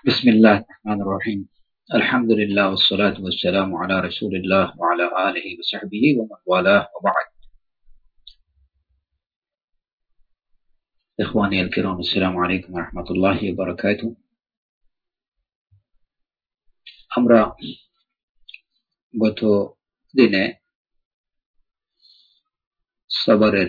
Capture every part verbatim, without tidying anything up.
بسم الله الرحمن الرحيم. الحمد لله والصلاة والسلام على رسول الله وعلى آله وصحبه ومن والاه وبعد. إخواني الكرام السلام عليكم ورحمة الله وبركاته. আমরা গত দিনে সবরের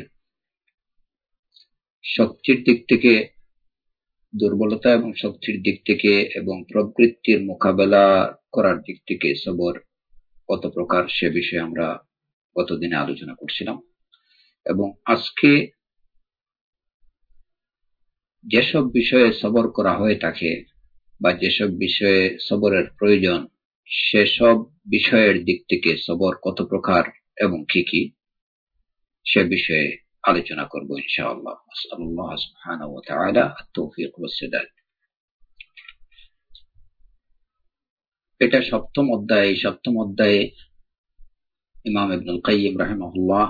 শক্তির দিক থেকে, দুর্বলতা এবং শক্তির দিক থেকে এবং প্রবৃত্তির মোকাবেলা করার দিক থেকে সবর কত প্রকার সে বিষয়ে আমরা গতদিনে আলোচনা করছিলাম। এবং আজকে যেসব বিষয়ে সবর করা হয়ে থাকে বা যেসব বিষয়ে সবরের প্রয়োজন, সেসব বিষয়ের দিক থেকে সবর কত প্রকার এবং কি কি সে বিষয়ে আলোচনা করব ইনশাআল্লাহ। আসআলুল্লাহ সুবহানাহু ওয়া তাআলা আত-তাওফীক ওয়াস সাদাদ। এটা সপ্তম অধ্যায়। সপ্তম অধ্যায়ে ইমাম ইবনুল কাইয়িম রাহিমাহুল্লাহ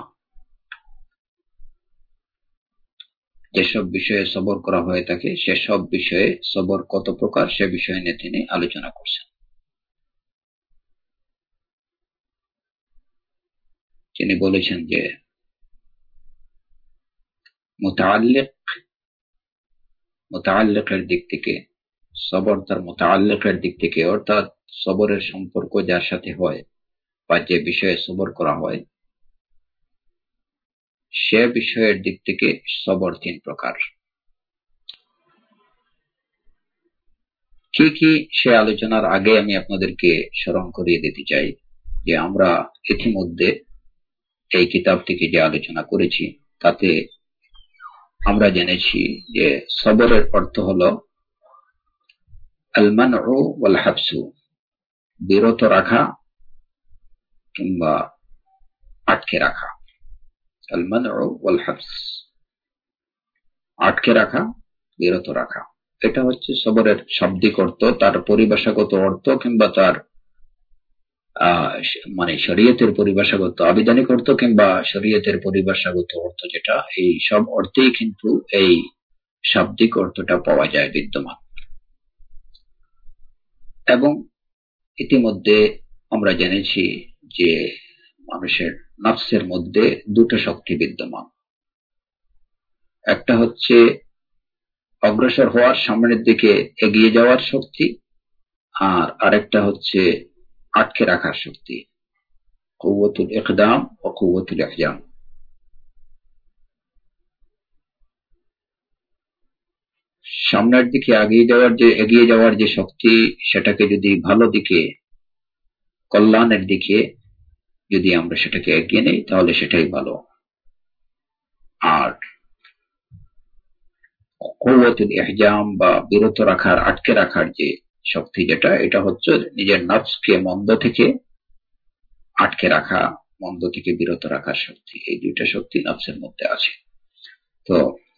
যেসব বিষয়ে সবর করা হয়ে থাকে সেসব বিষয়ে সবর কত প্রকার সে বিষয় নিয়ে তিনি আলোচনা করছেন। তিনি বলেছেন যে মুতাআল্লিক মুতাআল্লিকের দিক থেকে সবর, তার মুতাআল্লিকের দিক থেকে অর্থাৎ সবরের সম্পর্ক যার সাথে হয় বা যে বিষয়ে সবর করা হয় সে বিষয়ের দিক থেকে সবর তিন প্রকার। কি কি সে আলোচনার আগে আমি আপনাদেরকে স্মরণ করিয়ে দিতে চাই যে আমরা ইতিমধ্যে এই কিতাব থেকে যে আলোচনা করেছি তাতে আমরা জেনেছি যে সবরের অর্থ হলো আল মানউ ওয়াল হাবসু, বিরত রাখা কিংবা আটকে রাখা। আল মানউ ওয়াল হাবস, আটকে রাখা, বিরত রাখা, এটা হচ্ছে সবরের শাব্দিক অর্থ। তার পরিভাষাগত অর্থ কিংবা তার মানে শরীয়তের পরিভাষাগত আবিধানিক অর্থ কিংবা শরীয়তের পরিভাষাগত অর্থ যেটা, এই সব অর্থেই কিন্তু এই শাব্দিক অর্থটা পাওয়া যায় বিদ্যমান। এবং ইতিমধ্যে আমরা জেনেছি যে মানুষের নফসের মধ্যে দুটো শক্তি বিদ্যমান। একটা হচ্ছে অগ্রসর হওয়ার, সামনের দিকে এগিয়ে যাওয়ার শক্তি, আর আরেকটা হচ্ছে আটকে রাখার শক্তি, কুওয়াতুল ইকদাম ও কুওয়াতুল ইহজাম। সামনের দিকে এগিয়ে যাওয়ার যে এগিয়ে যাওয়ার যে শক্তি, সেটাকে যদি ভালো দিকে, কল্যাণের দিকে যদি আমরা সেটাকে এগিয়ে নেই তাহলে সেটাই ভালো। আর কুওয়াতুল ইহজাম বা বিরত রাখার, আটকে রাখার যে শক্তি যেটা, এটা হচ্ছে নিজের নফসকে মন্দ থেকে আটকে রাখা, মন্দ থেকে বিরত রাখার শক্তি। এই দুইটা শক্তি নফসের মধ্যে আছে। তো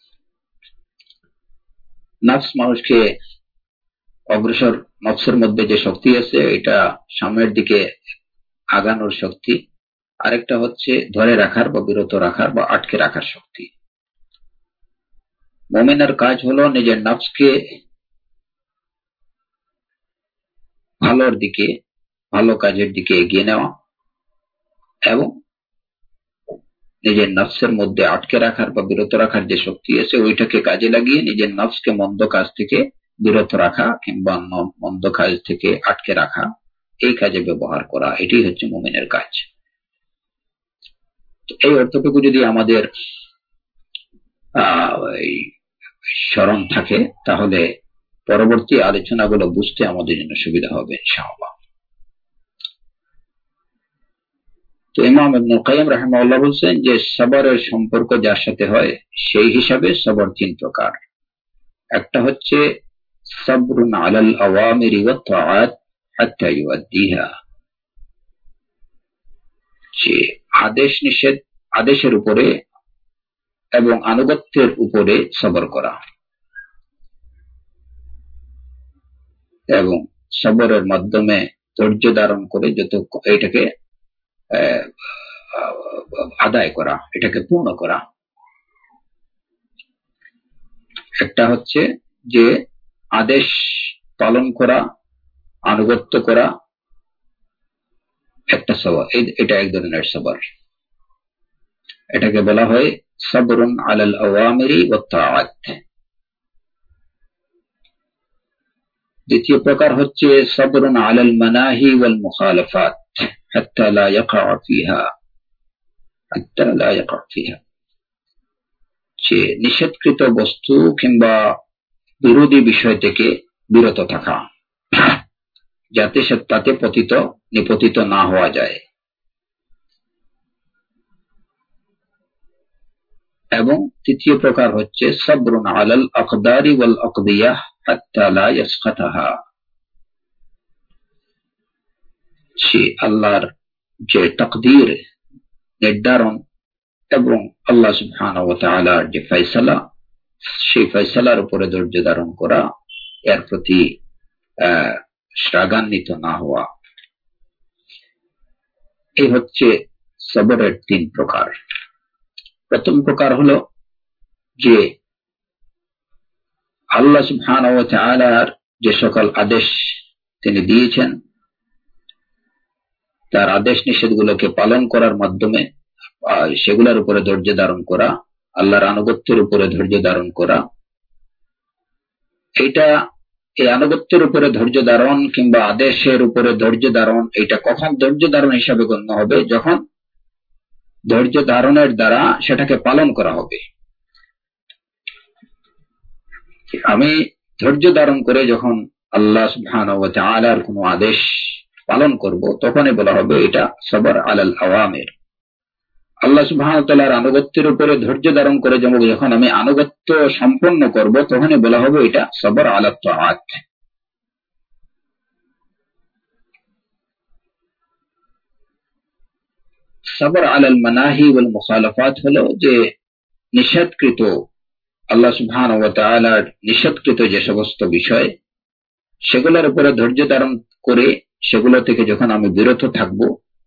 নফস মানুষকে অগ্রসর, নফসের মধ্যে যে শক্তি আছে এটা সামনের দিকে আগানোর শক্তি, আরেকটা হচ্ছে ধরে রাখার বা বিরত রাখার বা আটকে রাখার শক্তি। মুমিনের কাজ হলো নিজের নফসকে ভালোর দিকে, ভালো কাজের দিকে এগিয়ে নেওয়া এবং নিজের নফসের মধ্যে আটকে রাখার বা বিরত রাখার যে শক্তি আছে ওইটাকে কাজে লাগিয়ে নিজের নফসকে মন্দ কাজ থেকে বিরত রাখা কিংবা মন্দ কাজ থেকে আটকে রাখা, এই কাজে ব্যবহার করা, এটাই হচ্ছে মুমিনের কাজ। এই অর্থটুকু যদি আমাদের আহ স্মরণ থাকে তাহলে পরবর্তী আলোচনাগুলো বুঝতে আমাদের জন্য সুবিধা হবে ইনশাআল্লাহ। তো ইমাম ইবনুল কাইয়িম রাহিমাহুল্লাহ বলছেন যে সবরের সম্পর্ক যার সাথে হয় সেই হিসাবে সবর তিন প্রকার। একটা হচ্ছে সাবরুন আলাল আওয়ামিরি ওয়াত তাআত হাত্তা ইউআদ্দিহা, যে আদেশ নিষেধ, আদেশের উপরে এবং আনুগত্যের উপরে সবর করা, এবং সবরের মাধ্যমে ধৈর্য ধারণ করে যত এটাকে আদায় করা, এটাকে পূর্ণ করা। একটা হচ্ছে যে আদেশ পালন করা, আনুগত্য করা একটা সবর, এটা এক ধরনের সবর। এটাকে বলা হয় সবরুন আলাল আওয়ামিরি ওয়াত তাআত। দ্বিতীয় প্রকার হচ্ছে সবরুন আলাল মানাহি ওয়াল মুখালাফাত হাত্তা লা ইয়াকা ফিহা হাত্তা লা ইয়াকা ফিহা, যে নিষেধকৃত বস্তু কিংবা বিরোধী বিষয় থেকে বিরত থাকা, যাতে সে তাতে পতিত নিপতিত না হওয়া যায়। এবং তৃতীয় প্রকার হচ্ছে সবরুন আলাল আকদারি ওয়াল আকদিয়াহ হাত্তা লা ইয়াসখাতাহা, সে আল্লাহর যে তাকদীর নির্ধারণ এবং আল্লাহ সুবহানাহু ওয়া তাআলার যে ফয়সালা, সেই ফয়সালার উপরে ধৈর্য ধারণ করা, এর প্রতি রাগান্বিত না হওয়া। এই হচ্ছে সবরের তিন প্রকার। প্রথম প্রকার হলো যে আল্লাহ সুবহানাহু ওয়া তাআলার যে সকল আদেশ তিনি দিয়েছেন, তার আদেশ নিষেধগুলোকে পালন করার মাধ্যমে সেগুলোর উপরে ধৈর্য ধারণ করা, আল্লাহর আনুগত্যের উপরে ধৈর্য ধারণ করা। এটা এই আনুগত্যের উপরে ধৈর্য ধারণ কিংবা আদেশের উপরে ধৈর্য ধারণ, এটা কখন ধৈর্য ধারণ হিসাবে গণ্য হবে? যখন ধৈর্য ধারণের দ্বারা সেটাকে পালন করা হবে। আমি ধৈর্য ধারণ করে যখন আল্লাহ সুবহানাহু ওয়া তাআলার কোনো আদেশ পালন করব, তখনই বলা হবে এটা সবর আলাল আওয়ামির। আল্লাহ সুবহানাহু ওয়া তাআলার আনুগত্যের উপরে ধৈর্য ধারণ করে যখন আমি আনুগত্য সম্পন্ন করব, তখনই বলা হবে এটা সবর আলাত তাআত। সবর আলাল মানাহি ওয়াল মুখালাফাত হলো যে নিষেধকৃত, আল্লাহ সুবহানাহু ওয়া তাআলার নিষেধকৃত যে সমস্ত বিষয়, সেগুলোর উপরে ধৈর্য ধারণ করে সেগুলো থেকে যখন আমি বিরত থাকব,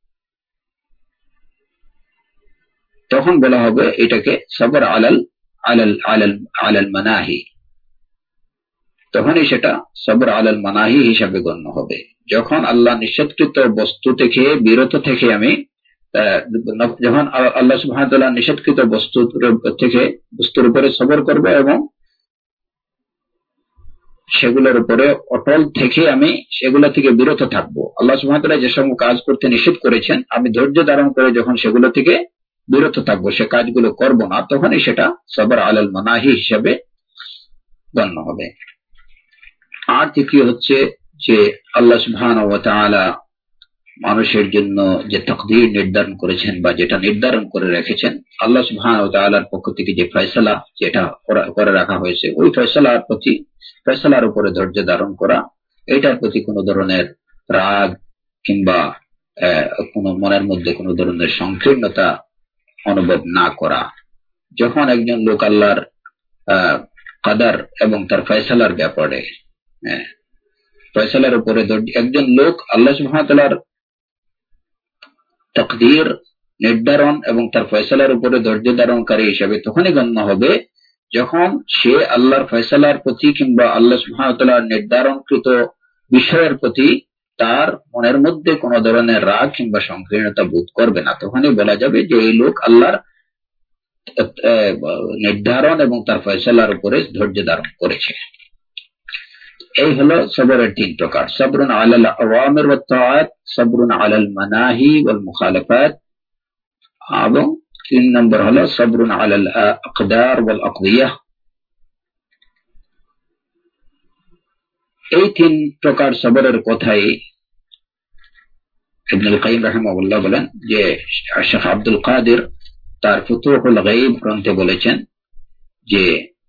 তখন বলা হবে এটাকে সবর আলাল আলাল আলাল আলাল মানাহি। তখনই সেটা সবর আলাল মানাহি হিসাবে গণ্য হবে। যখন আল্লাহ নিষেধকৃত বস্তু থেকে বিরত থেকে আমি যখন আল্লাহ সুবহানাহু ওয়া তাআলা নিষেধকৃত বস্তু থেকে বস্তুর উপরে সবর করব এবং সেগুলোর উপরে অটল থেকে আমি সেগুলো থেকে বিরত থাকব। আল্লাহ সুবহানাহু ওয়া তাআলা যে সমস্ত কাজ করতে নিষেধ করেছেন, আমি ধৈর্য ধারণ করে যখন সেগুলো থেকে বিরত থাকবো, সে কাজগুলো করব না, তখনই সেটা সবর আলাল মানাহি হিসাবে গণ্য হবে। আর তৃতীয় হচ্ছে যে আল্লাহ সুবহানাহু ওয়া তাআলা মানুষের জন্য যে তাকদীর নির্ধারণ করেছেন বা যেটা নির্ধারণ করে রেখেছেন, আল্লাহ সুবহানাহু ওয়া তাআলার পক্ষ থেকে যে ফয়সালা যেটা করে রাখা হয়েছে, ওই ফয়সালার প্রতি ফয়সালার উপরে ধৈর্য ধারণ করা, এটার প্রতি কোনো ধরনের রাগ কিংবা কোনো মনের মধ্যে কোনো ধরনের সংকীর্ণতা অনুভব না করা। যখন একজন লোক আল্লাহর কাদার এবং তার ফয়সালার ব্যাপারে ফয়সালার উপরে একজন লোক আল্লাহ সুবহানাহু ওয়া তাআলার তাকদীর নির্ধারণ এবং তার ফয়সালার উপরে ধৈর্য ধারণকারী হিসেবে তখনই গণ্য হবে যখন সে আল্লাহর ফয়সালার প্রতি কিংবা আল্লাহ সুবহানাহু ওয়া তাআলার নির্ধারণকৃত বিষয়ের প্রতি তার মনের মধ্যে কোনো ধরনের রাগ কিংবা সংকীর্ণতা বোধ করবে না। তখনই বলা যাবে যে এই লোক আল্লাহর নির্ধারণ এবং তার ফয়সালার উপরে ধৈর্য ধারণ করেছে। এই হলো সবরের তিন প্রকার: সবরুন আলাল আওয়ামির ওয়াত তাআত, সবরুন আলাল মানাহি ওয়াল মুখালাফাত, এবং তিন নম্বর হলো সবরুন আলাল আকদার ওয়াল আকদিয়াহ। এই তিন প্রকার সবরের কথাই ইবনুল কাইয়িম রাহিমাহুল্লাহ বলেন যে শেখ আব্দুল কাদের তার ফুতুহুল গায়ব গ্রন্থে বলেছেন যে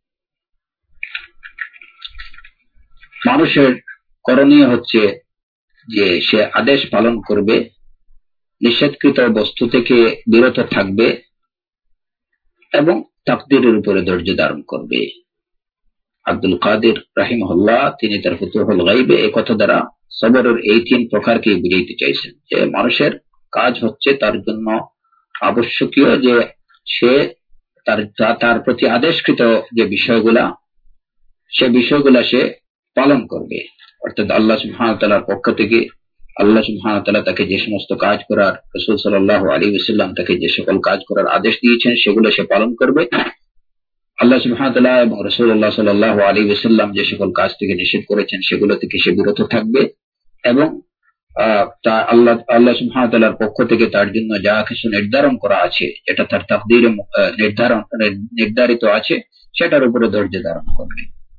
মানুষের করণীয় হচ্ছে যে সে আদেশ পালন করবে, নিষেধকৃত বস্তু থেকে বিরত থাকবে এবং তাকদীরের উপরে ধৈর্য ধারণ করবে। আব্দুল কাদের রাহিমাহুল্লাহ তিনি তার ফুতুহুল গায়বে এই কথা দ্বারা সবরের এই তিন প্রকারকে বুঝাইতে চাইছেন যে মানুষের কাজ হচ্ছে তার জন্য আবশ্যকীয় যে সে তার তার প্রতি আদেশকৃত যে বিষয়গুলা সে বিষয়গুলা সে পালন করবে, অর্থাৎ আল্লাহ সুবহানাহু ওয়া তাআলার পক্ষ থেকে আল্লাহ সুবহানাহু ওয়া তাআলা তাকে যে সমস্ত কাজ করার, রাসূল সাল্লাল্লাহু আলাইহি ওয়াসাল্লাম তাকে যে সকল কাজ করার আদেশ দিয়েছেন সেগুলো সে পালন করবে। আল্লাহ সুবহানাহু ওয়া তাআলা এবং রাসূলুল্লাহ সাল্লাল্লাহু আলাইহি ওয়াসাল্লাম যে সকল কাজ থেকে নিষেধ করেছেন সেগুলো থেকে সে বিরত থাকবে এবং তা আল্লাহ আল্লাহ সুবহানাহু ওয়া তাআলার পক্ষ থেকে তার জন্য যা কিছু নির্ধারণ করা আছে, যেটা তার তাকদীরে নির্ধারণ নির্ধারিত আছে, সেটার উপরে ধৈর্য ধারণ করবে।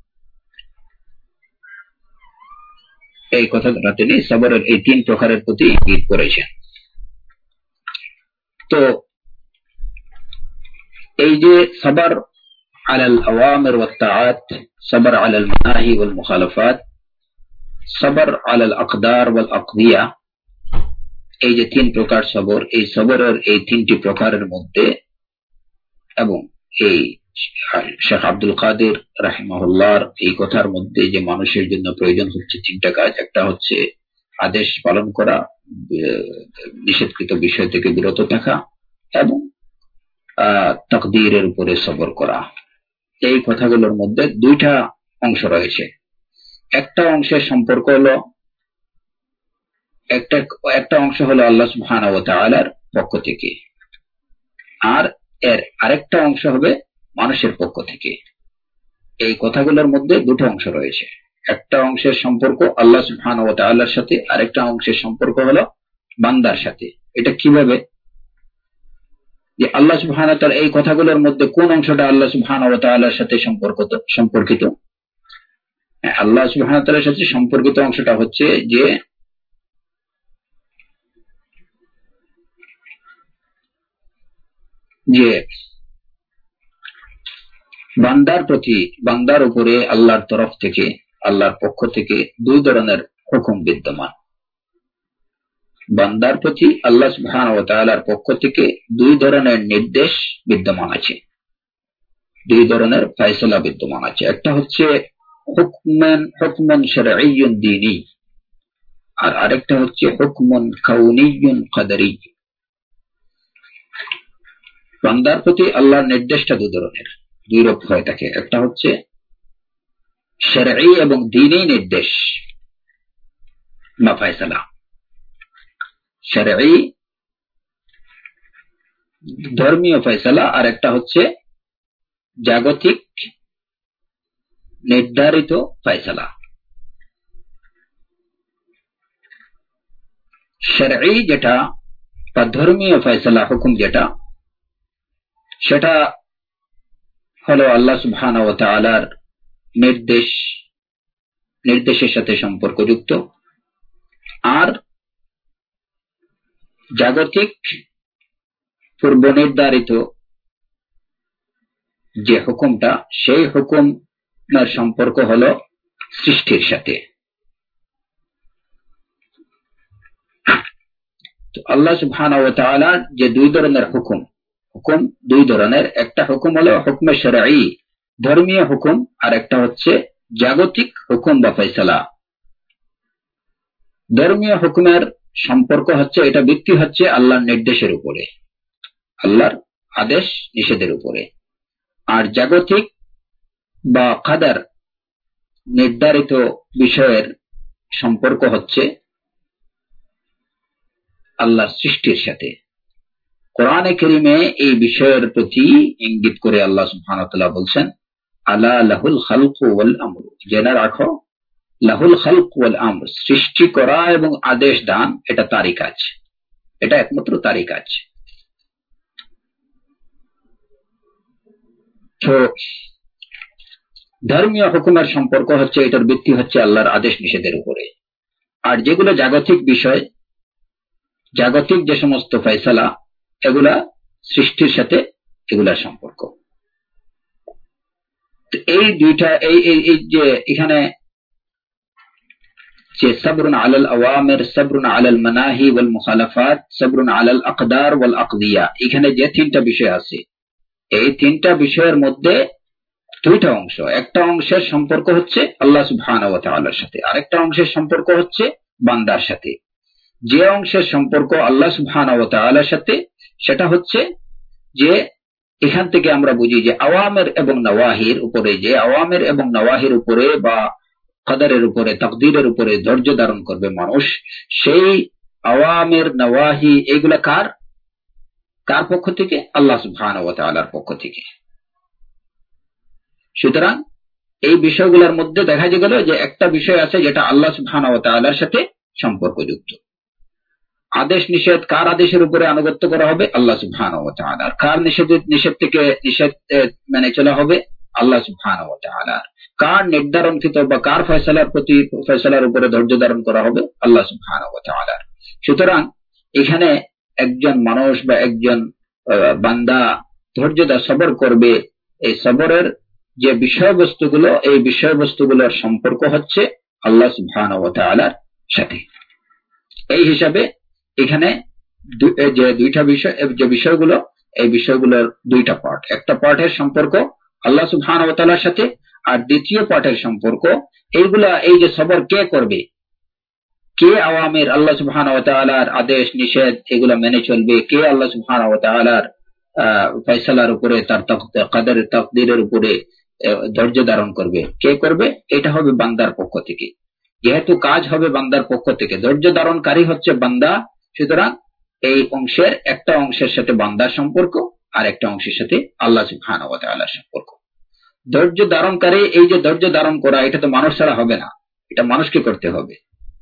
এই কথা দ্বারা তিনি সবরের এই তিন প্রকারের প্রতি ইঙ্গিত করেছেন। তো এই যে সবর আলাল আওয়ামির ওয়াত তাআত, সবর আলাল মানাহি ওয়াল মুখালাফাত, সবর আলাল আকদার ওয়াল আকদিয়া, এই যে তিন প্রকার সবর, এই সবরের এই তিনটি প্রকারের মধ্যে এবং এই শেখ আব্দুল কাদের রাহিমাহুল্লাহর এই কথার মধ্যে যে মানুষের জন্য প্রয়োজন হচ্ছে তিনটা কাজ, একটা হচ্ছে আদেশ পালন করা, নিষেধকৃত বিষয় থেকে বিরত থাকা এবং তাকদীরের উপরে সবর করা। এই কথাগুলোর মধ্যে দুইটা অংশ রয়েছে। একটা অংশের সম্পর্ক হলো একটা একটা অংশ হলো আল্লাহ সুবহানাহু ওয়া তাআলার পক্ষ থেকে, আর এর আরেকটা অংশ হবে মানুষের পক্ষ থেকে। এই কথাগুলোর মধ্যে দুটো অংশ রয়েছে। একটা অংশের সম্পর্ক আল্লাহ সুবহানাহু ওয়া তাআলার সাথে, আরেকটা অংশের সম্পর্ক হলো বান্দার সাথে। এটা কিভাবে? যে আল্লাহ সুবহানাহু ওয়া তাআলা এই কথাগুলোর মধ্যে কোন অংশটা আল্লাহ সুবহানাহু ওয়া তাআলার সাথে সম্পর্কিত সম্পর্কিত আল্লাহ সুবহানাহু ওয়া তাআলার সাথে সম্পর্কিত অংশটা হচ্ছে যে যে বান্দার প্রতি বান্দার উপরে আল্লাহর তরফ থেকে, আল্লাহর পক্ষ থেকে দুই ধরনের হুকুম বিদ্যমান। বান্দার প্রতি আল্লাহ সুবহানাহু ওয়া তাআলার পক্ষ থেকে দুই ধরনের নির্দেশ বিদ্যমান আছে, দুই ধরনের ফয়সালা বিদ্যমান আছে। একটা হচ্ছে হুকমান হুকমান শারঈয়্যুন দীনী, আর আরেকটা হচ্ছে হুকমান কাউনিয়্যুন কদরি। বান্দার প্রতি আল্লাহর নির্দেশটা দুই ধরনের, দুই রূপ হয়ে থাকে। একটা হচ্ছে শারঈ এবং দীনী নির্দেশ বা ফয়সালা, শারঈ ধর্মীয় ফয়সালা, আর একটা হচ্ছে জাগতিক নির্ধারিত ফয়সালা। শারঈ যেটা বা ধর্মীয় ফয়সালা হুকুম যেটা, সেটা হলো আল্লাহ সুবহানাহু ওয়া তাআলার নির্দেশ নির্দেশের সাথে সম্পর্কযুক্ত, আর জাগতিক পূর্ব নির্ধারিত যে হুকুমটা, সেই হুকুমের সম্পর্ক হলো সৃষ্টির সাথে। তো আল্লাহ সুবহানাহু ওয়া তাআলার যে দুই ধরনের হুকুম, হুকুম দুই ধরনের, একটা হুকুম হলো হুকমে শারঈ ধর্মীয় হুকুম, আর একটা হচ্ছে জাগতিক হুকুম বা ফয়সালা। ধর্মীয় হুকুমের সম্পর্ক হচ্ছে, এটা ভিত্তি হচ্ছে আল্লাহর নির্দেশের উপরে, আল্লাহর আদেশ নিষেধের উপরে। আর জাগতিক বা কাদার নির্ধারিত বিষয়ের সম্পর্ক হচ্ছে আল্লাহর সৃষ্টির সাথে। কোরআনে কারীমে এই বিষয়ের প্রতি ইঙ্গিত করে আল্লাহ সুবহানাহু ওয়া তাআলা বলছেন, আলা লাহুল খালকু ওয়াল আমরু, জেনে রাখো লাহুল খালক ওয়াল আমর, সৃষ্টি করা এবং আদেশ দান এটা তারই কাজ, এটা একমাত্র তারই কাজ। তো ধর্মীয় হুকুমের সম্পর্ক হচ্ছে, এটার ভিত্তি হচ্ছে আল্লাহর আদেশ নিষেধের উপরে। আর যেগুলো জাগতিক বিষয়, জাগতিক যে সমস্ত ফয়সালা, এগুলা সৃষ্টির সাথে এগুলার সম্পর্ক। এই দুইটা এই এই যে এখানে যে সবরুন আলাল আওয়ামির, সবরুন আলাল মানাহি ওয়াল মুখালাফাত, সবরুন আলাল আকদার ওয়াল আকদিয়া, এখানে যে তিনটা বিষয় আছে, এই তিনটা বিষয়ের মধ্যে দুইটা অংশ। একটা অংশের সম্পর্ক হচ্ছে আল্লাহ সুবহানাহু ওয়া তাআলার সাথে, আরেকটা অংশের সম্পর্ক হচ্ছে বান্দার সাথে। যে অংশের সম্পর্ক আল্লাহ সুবহানাহু ওয়া তাআলার সাথে, সেটা হচ্ছে যে এখান থেকে আমরা বুঝি যে আওয়ামের এবং নওয়াহির উপরে, যে আওয়ামের এবং নওয়াহির উপরে বা কদরের উপরে, তাকদীরের উপরে ধৈর্য ধারণ করবে মানুষ, সেই আওয়ামির নওয়াহি এগুলা কার কার পক্ষ থেকে? আল্লাহ সুবহানাহু ওয়া তাআলার পক্ষ থেকে। সুতরাং এই বিষয়গুলোর মধ্যে দেখা গেল যে একটা বিষয় আছে যেটা আল্লাহ সুবহানাহু ওয়া তাআলার সাথে সম্পর্কযুক্ত। আদেশ নিষেধ কার আদেশের উপরে আনুগত্য করা হবে? আল্লাহ সুবহানাহু ওয়া তাআলার। কার নিষেধ নিষেধ থেকে নিষেধ মেনে চলা হবে? আল্লাহ সুবহানাহু ওয়া তাআলার। কার নির্ধারণকৃত বা কার ফয়সালার প্রতি ফয়সালার উপরে ধৈর্য ধারণ করা হবে? আল্লাহ সুবহানাহু ওয়া তাআলার। সুতরাং এখানে একজন মানুষ বা একজন বান্দা ধৈর্য ধরে সবর করবে, এই সবরের যে বিষয়বস্তুগুলো, এই বিষয়বস্তুগুলোর সম্পর্ক হচ্ছে আল্লাহ সুবহানাহু ওয়া তাআলার সাথে। এই হিসাবে এখানে যে দুইটা বিষয়, যে বিষয়গুলো, এই বিষয়গুলোর দুইটা পার্ট। একটা পার্টের সম্পর্ক আল্লাহ সুবহানাহু ওয়া তাআলার সাথে, আর দ্বিতীয় পার্টের সম্পর্ক এইগুলা, এই যে সবর কে করবে, কে আওয়ামির আল্লাহ সুবহানাহু ওয়া তাআলার আদেশ নিষেধ এগুলা মেনে চলবে, কে আল্লাহ সুবহানাহু ওয়া তাআলার ফয়সালার উপরে, তার কদর তাকদীরের উপরে ধৈর্য ধারণ করবে, কে করবে? এটা হবে বান্দার পক্ষ থেকে। যেহেতু কাজ হবে বান্দার পক্ষ থেকে, ধৈর্য ধারণকারী হচ্ছে বান্দা, সুতরাং এই অংশের একটা অংশের সাথে বান্দার সম্পর্ক, আর একটা অংশের সাথে আল্লাহ সুবহানাহু ওয়া তাআলার সম্পর্ক। ধৈর্য ধারণকারী, এই যে ধৈর্য ধারণ করা, এটা তো মানুষ ছাড়া হবে না, এটা মানুষকে করতে হবে।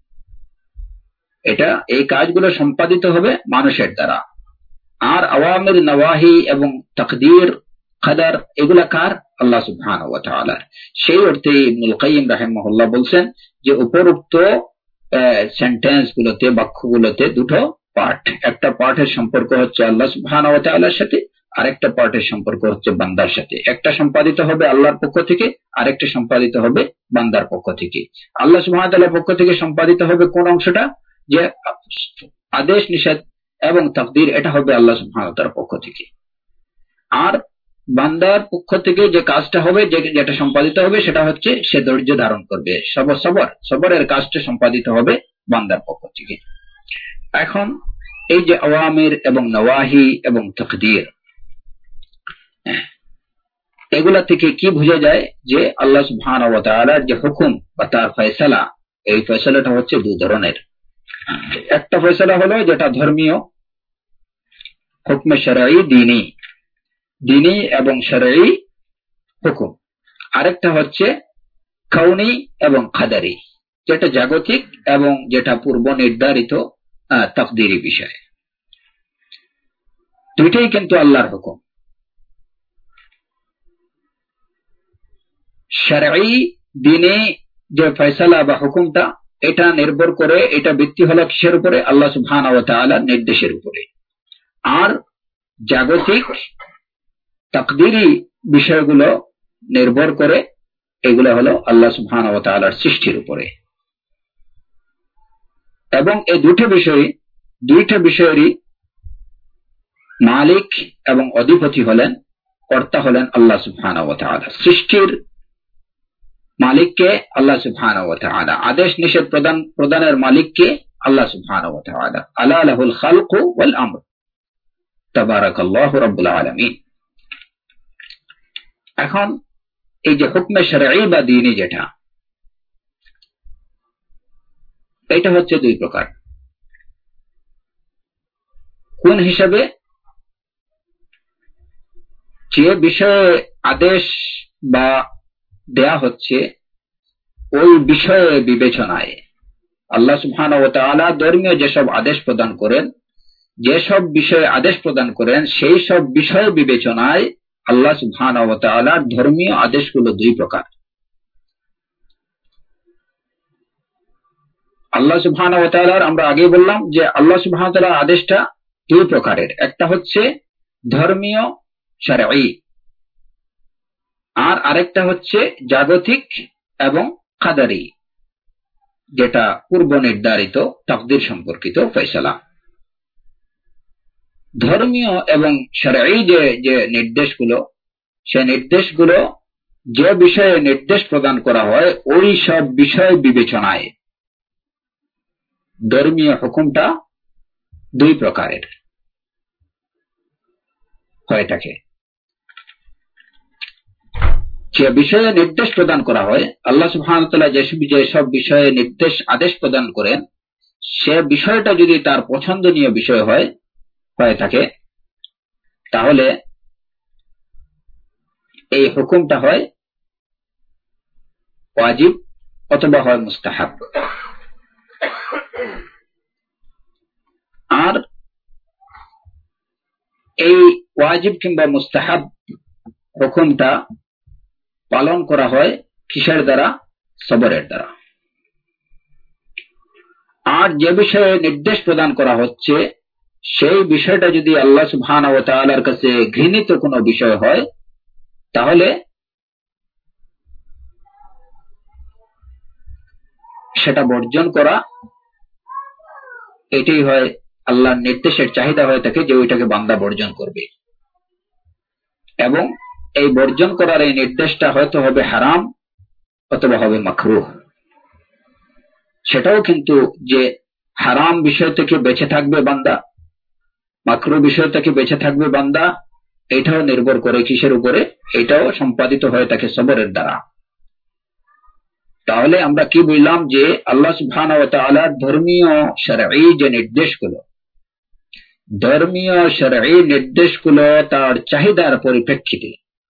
এটা এই কাজগুলো সম্পাদিত হবে মানুষের দ্বারা। আর আওয়ামির নওয়াহি এবং তাকদীর কদর এগুলা কার? আল্লাহ সুবহানাহু ওয়া তাআলার। সেই অর্থে ইবনুল কাইয়্যিম রাহিমাহুল্লাহ বলছেন যে উপরোক্ত সেন্টেন্স গুলোতে, বাক্যগুলোতে দুটো পার্ট। একটা পার্টের সম্পর্ক হচ্ছে আল্লাহ সুবহানাহু ওয়া তাআলার সাথে, আরেকটা পার্টের সম্পর্ক হচ্ছে বান্দার সাথে। একটা সম্পাদিত হবে আল্লাহর পক্ষ থেকে, আরেকটা সম্পাদিত হবে বান্দার পক্ষ থেকে। আল্লাহ সুবহানাহু ওয়া তাআলার পক্ষ থেকে সম্পাদিত হবে কোন অংশটা? যে আদেশ নিষেধ এবং তাকদীর, এটা হবে আল্লাহ সুবহানাহু ওয়া তাআলার পক্ষ থেকে। আর বান্দার পক্ষ থেকে যে কাজটা হবে, যেটা সম্পাদিত হবে, সেটা হচ্ছে সে ধৈর্য ধারণ করবে, সবর সবর সবরের কাজটা সম্পাদিত হবে বান্দার পক্ষ থেকে। এখন এই যে আওয়ামির এবং নওয়াহি এবং তাকদীর, এগুলা থেকে কি বোঝা যায়? যে আল্লাহ সুবহানাহু ওয়া তাআলার যে হুকুম বা তার ফয়সালা, এই ফয়সালাটা হচ্ছে দুই ধরনের। একটা ফয়সালা হলো যেটা ধর্মীয়, হুকমে শরঈ, দ্বীনি দ্বীনি এবং শরঈ হুকুম। আরেকটা হচ্ছে কাউনি এবং কদরি, যেটা জাগতিক এবং যেটা পূর্ব নির্ধারিত তাকদীরি বিষয়। দুইটাই কিন্তু আল্লাহর হুকুম। শরঈ দ্বীনি যে ফয়সালা বা হুকুমটা, এটা নির্ভর করে, এটা ভিত্তি হলো কিসের উপরে? আল্লাহ সুবহানাহু ওয়া তাআলার নির্দেশের উপরে। আর জাগতিক তাকদীরি বিষয়গুলো নির্ভর করে, এগুলো হলো আল্লাহ সুবহানাহু ওয়া তাআলার সৃষ্টির উপরে। এবং এই দুটো বিষয়, দুইটা বিষয়েরই মালিক এবং অধিপতি হলেন, কর্তা হলেন আল্লাহ সুবহানাহু ওয়া তাআলা। সৃষ্টির মালিককে আল্লাহ সুবহানাহু ওয়া তাআলা, আদেশ নিষেধ প্রদান প্রদানের মালিককে আল্লাহ সুবহানাহু ওয়া তাআলা। আলা লাহুল খালকু ওয়াল আমর, তাবারাকাল্লাহু রাব্বুল আলামিন। এখন এই যে হুকমে শরঈ বা দ্বীনি, যেটা এটা হচ্ছে দুই প্রকার। কোন হিসাবে? যে বিষয়ে আদেশ বা দেয়া হচ্ছে, ওই বিষয়ে বিবেচনায় আল্লাহ সুবহানাহু ওয়া তাআলা ধর্মীয় যেসব আদেশ প্রদান করেন, যেসব বিষয়ে আদেশ প্রদান করেন, সেই সব বিষয় বিবেচনায় আল্লাহ সুবহানাহু ওয়া তাআলার ধর্মীয় আদেশগুলো দুই প্রকার। আল্লাহ সুবহানাহু ওয়া তাআলার, আমরা আগে বললাম যে আল্লাহ সুবহানাহু ওয়া তাআলার আদেশটা দুই প্রকারের। একটা হচ্ছে ধর্মীয় শরঈ, আর আরেকটা হচ্ছে জাগতিক এবং কদরি, যেটা পূর্ব নির্ধারিত তাকদীর সম্পর্কিত ফয়সালা। ধর্মীয় এবং শরঈ যে যে নির্দেশগুলো, সে নির্দেশগুলো যে বিষয়ে নির্দেশ প্রদান করা হয়, ওই সব বিষয় বিবেচনায় ধর্মীয় হুকুমটা দুই প্রকারের হয়ে থাকে। যে বিষয়ে নির্দেশ প্রদান করা হয়, আল্লাহ সুবহানাহু ওয়া তাআলা যেসব বিষয়ে নির্দেশ আদেশ প্রদান করেন, সে বিষয়টা যদি তার পছন্দনীয় বিষয় হয় হয়ে থাকে, তাহলে এই হুকুমটা হয় ওয়াজিব অথবা হয় মুস্তাহাব। আর এই ওয়াজিব কিংবা মুস্তাহাব হুকুমটা পালন করা হয় কিসের দ্বারা? সবরের দ্বারা। আর যে বিষয়ে নির্দেশ প্রদান করা হচ্ছে সেই বিষয়টা যদি আল্লাহ সুবহানাহু ওয়া তাআলার কাছে ঘৃণিত কোনো বিষয় হয়, তাহলে সেটা বর্জন করা, এটাই হয় আল্লাহর নির্দেশের চাহিদা হয়ে থাকে যে ওইটাকে বান্দা বর্জন করবে। এবং এই বর্জন করার এই নির্দেশটা হয়তো হবে হারাম অথবা হবে মাকরুহ। সেটাও কিন্তু যে হারাম বিষয় থেকে বেঁচে থাকবে বান্দা, মাকরুহ বিষয় থেকে বেঁচে থাকবে বান্দা, এটাও নির্ভর করে কিসের উপরে? এটাও সম্পাদিত হয়ে থাকে সবরের দ্বারা। তাহলে আমরা কি বুঝলাম? যে আল্লাহ সুবহানাহু ওয়া তাআলার ধর্মীয় শরঈ যে নির্দেশগুলো, ধর্মীয় শরঈ নির্দেশগুলো তার চাহিদার পরিপ্রেক্ষিতে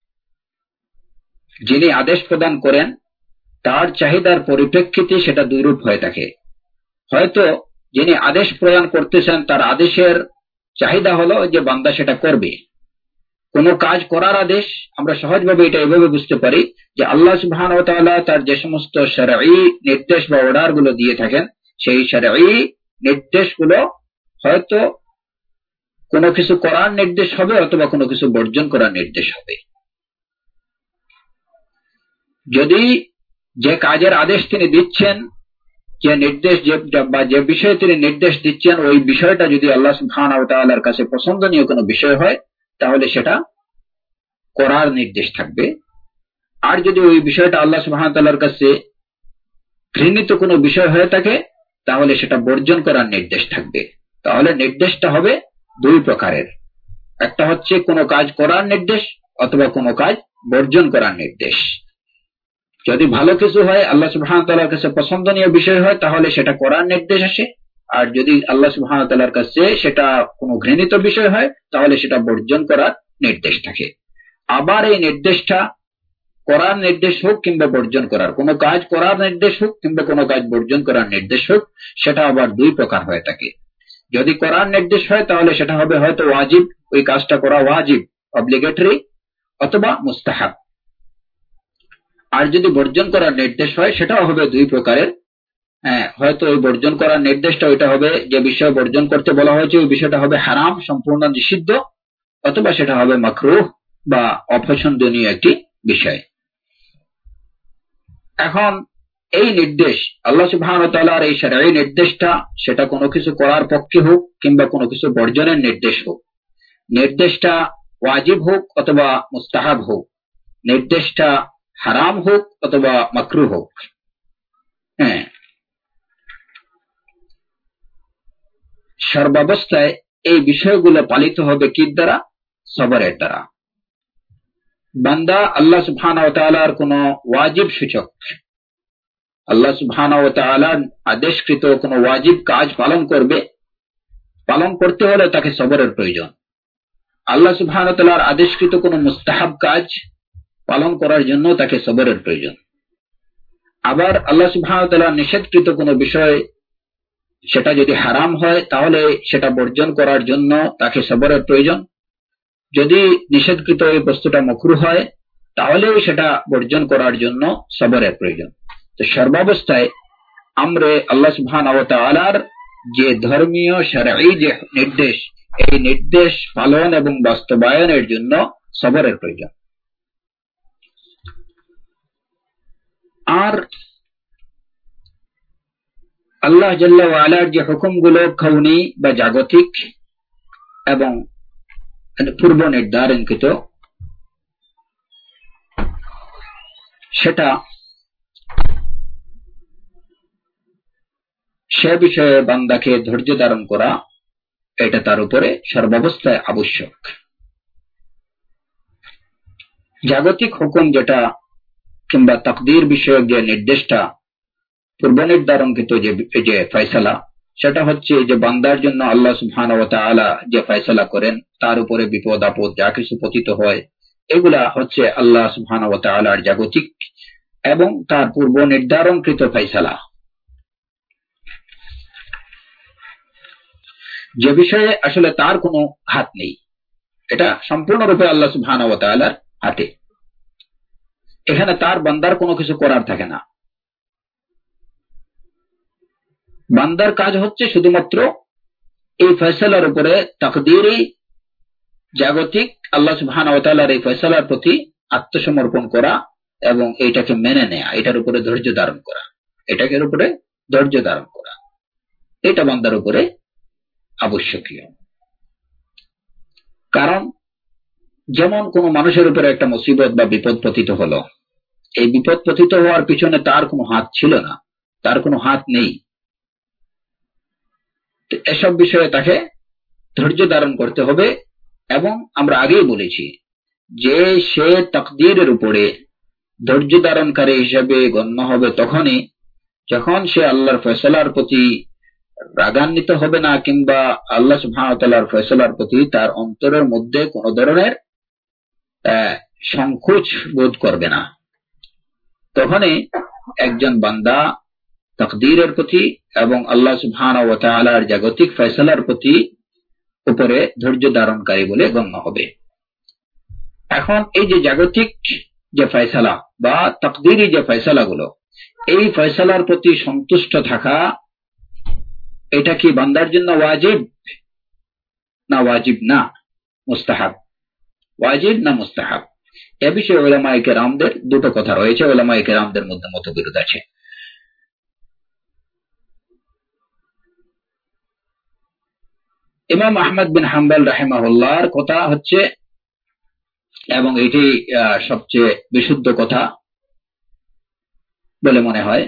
যিনি আদেশ প্রদান করেন, তার চাহিদার পরিপ্রেক্ষিতে সেটা দুই রূপ হয়ে থাকে। হয়তো যিনি আদেশ প্রদান করতেছেন তার আদেশের চাহিদা হলো যে বান্দা সেটা করবে। কোন কাজ করার আদেশ আমরা সহজভাবে এটা এভাবে বুঝতে পারি যে আল্লাহ সুবহানাহু ওয়া তাআলা তার যে সমস্ত শরঈ নির্দেশ বা অর্ডার গুলো দিয়ে থাকেন, সেই শরঈ নির্দেশগুলো হয়তো কোনো কিছু করার নির্দেশ হবে অথবা কোনো কিছু বর্জন করার নির্দেশ হবে। যদি যে কাজের আদেশ তিনি দিচ্ছেন, যে নির্দেশ বা যে বিষয়ে তিনি নির্দেশ দিচ্ছেন, ওই বিষয়টা যদি আল্লাহ সুবহানাহু ওয়া তাআলার কাছে পছন্দনীয় কোনো বিষয় হয়, তাহলে সেটা করার নির্দেশ থাকবে। আর যদি ওই বিষয়টা আল্লাহ সুবহানাহু ওয়া তাআলার কাছে ঘৃণিত কোনো বিষয় হয়ে থাকে, তাহলে সেটা বর্জন করার নির্দেশ থাকবে। তাহলে নির্দেশটা হবে দুই প্রকারের, একটা হচ্ছে কোনো কাজ করার নির্দেশ অথবা কোনো কাজ বর্জন করার নির্দেশ। যদি ভালো কিছু হয়, আল্লাহ সুবহানাহু ওয়া তাআলার কাছে পছন্দনীয় বিষয় হয়, তাহলে সেটা করার নির্দেশ আসে। আর যদি আল্লাহ সুবহানাহু ওয়া তাআলার কাছে সেটা কোনো ঘৃণিত বিষয় হয়, তাহলে সেটা বর্জন করার নির্দেশ থাকে। আবার এই নির্দেশটা করার নির্দেশ হোক কিংবা বর্জন করার, কোনো কাজ করার নির্দেশ হোক কিংবা কোনো কাজ বর্জন করার নির্দেশ হোক, সেটা আবার দুই প্রকার হয়ে থাকে। যদি করার নির্দেশ হয় তাহলে সেটা হবে হয়তো ওয়াজিব, ওই কাজটা করা ওয়াজিব, অব্লিগেটরি, অথবা মুস্তাহাব। আর যদি বর্জন করার নির্দেশ হয় সেটাও হবে দুই প্রকারের। হ্যাঁ, হয়তো ওই বর্জন করার নির্দেশটা ওইটা হবে যে বিষয় বর্জন করতে বলা হয়েছে ওই বিষয়টা হবে হারাম, সম্পূর্ণ নিষিদ্ধ, অথবা সেটা হবে মাকরুহ বা অপছন্দনীয় একটি বিষয়। এখন এই নির্দেশ আল্লাহ সুবহানাহু ওয়া তাআলার এই শরঈ নির্দেশটা, সেটা কোনো কিছু করার পক্ষে হোক কিংবা কোনো কিছু বর্জনের নির্দেশ হোক, নির্দেশটা ওয়াজিব হোক অথবা মুস্তাহাব হোক, নির্দেশটা হারাম হোক অথবা মাকরুহ হোক, হ্যাঁ, সর্বাবস্থায় এই বিষয়গুলো পালিত হবে কি দ্বারা? সবরের দ্বারা। বান্দা আল্লাহ সুবহানাহু ওয়া তাআলার কোনো ওয়াজিব সূচক, আল্লাহ সুবহানাহু ওয়া তাআলার আদেশকৃত কোনো ওয়াজিব কাজ পালন করবে, পালন করতে হলে তাকে সবরের প্রয়োজন। আল্লাহ সুবহানাহু ওয়া তাআলার আদেশকৃত কোনো মুস্তাহাব কাজ পালন করার জন্য তাকে সবরের প্রয়োজন। আবার আল্লাহ সুবহানাহু ওয়া তাআলা নিষেধকৃত কোনো বিষয়, সেটা যদি হারাম হয় তাহলে সেটা বর্জন করার জন্য তাকে সবরের প্রয়োজন। যদি নিষেধকৃত এই বস্তুটা মাকরুহ হয় তাহলেও সেটা বর্জন করার জন্য সবরের প্রয়োজন। তো সর্বাবস্থায় আমরা আল্লাহ সুবহানাহু ওয়া তাআলার যে ধর্মীয় শরঈ যে নির্দেশ, এই নির্দেশ পালন এবং বাস্তবায়নের জন্য সবরের প্রয়োজন। আর আল্লাহ জাল্লা ওয়া আলার যে হুকুমগুলো কাউনি বা জাগতিক এবং পূর্ব নির্ধারণকৃত, সেটা সে বিষয়ে বান্দাকে ধৈর্য ধারণ করা, এটা তার উপরে সর্বাবস্থায় আবশ্যক। জাগতিক হুকুম যেটা কিংবা তাকদীর বিষয়ক যে নির্দেশটা পূর্ব নির্ধারণকৃত যে যে ফয়সালা, সেটা হচ্ছে যে বান্দার জন্য আল্লাহ সুবহানাহু ওয়া তাআলা যে ফয়সালা করেন, তার উপরে বিপদ আপদ যা কিছু পতিত হয়, এগুলা হচ্ছে আল্লাহ সুবহানাহু ওয়া তাআলার জাগতিক এবং তার পূর্ব নির্ধারণকৃত ফয়সালা, যে বিষয়ে আসলে তার কোনো হাত নেই। এটা সম্পূর্ণরূপে আল্লাহ সুবহানাহু ওয়া তাআলার হাতে। এখানে তার বান্দার কোনো কিছু করার থাকে না। বান্দার কাজ হচ্ছে শুধুমাত্র এই ফয়সালার উপরে তাকদীরি জাগতিক আল্লাহ সুবহানাহু ওয়া তাআলার এই ফয়সালার প্রতি আত্মসমর্পণ করা এবং এটাকে মেনে নেয়া, এটার উপরে ধৈর্য ধারণ করা, এটাকে উপরে ধৈর্য ধারণ করা, এটা বান্দার উপরে আবশ্যকীয়। কারণ যেমন কোন মানুষের উপরে একটা মুসিবত বা বিপদ পতিত হলো, এই বিপদ পতিত হওয়ার পিছনে তার কোনো হাত ছিল না, তার কোনো হাত নেই। এসব বিষয়ে তাকে ধৈর্য ধারণ করতে হবে। এবং আমরা আগেই বলেছি যে সে তাকদীরের উপরে ধৈর্য ধারণকারী হিসেবে গণ্য হবে তখনই যখন সে আল্লাহর ফয়সালার প্রতি রাগান্বিত হবে না, কিংবা আল্লাহ সুবহানাহু ওয়া তাআলার ফয়সালার প্রতি তার অন্তরের মধ্যে কোন ধরনের সংকোচ বোধ করবে না। তখনই একজন বান্দা তাকদীরের প্রতি এবং আল্লাহ সুবহানাহু ওয়া তাআলার জাগতিক ফয়সালার প্রতি উপরে ধৈর্য ধারণকারী বলে গণ্য হবে। এখন এই যে জাগতিক যে ফয়সালা বা তাকদীরি যে ফয়সালাগুলো, এই ফয়সালার প্রতি সন্তুষ্ট থাকা, এটা কি বান্দার জন্য ওয়াজিব না ওয়াজিব না মুস্তাহাব? ওয়াজিব না মুস্তাহাব, এ বিষয়ে উলামায়ে কেরামদের দুটো কথা রয়েছে, উলামায়ে কেরামদের মধ্যে মতবিরোধ আছে। ইমাম আহমদ বিন হাম্বল রাহিমাহুল্লাহর কথা হচ্ছে, এবং এটি সবচেয়ে বিশুদ্ধ কথা বলে মনে হয়,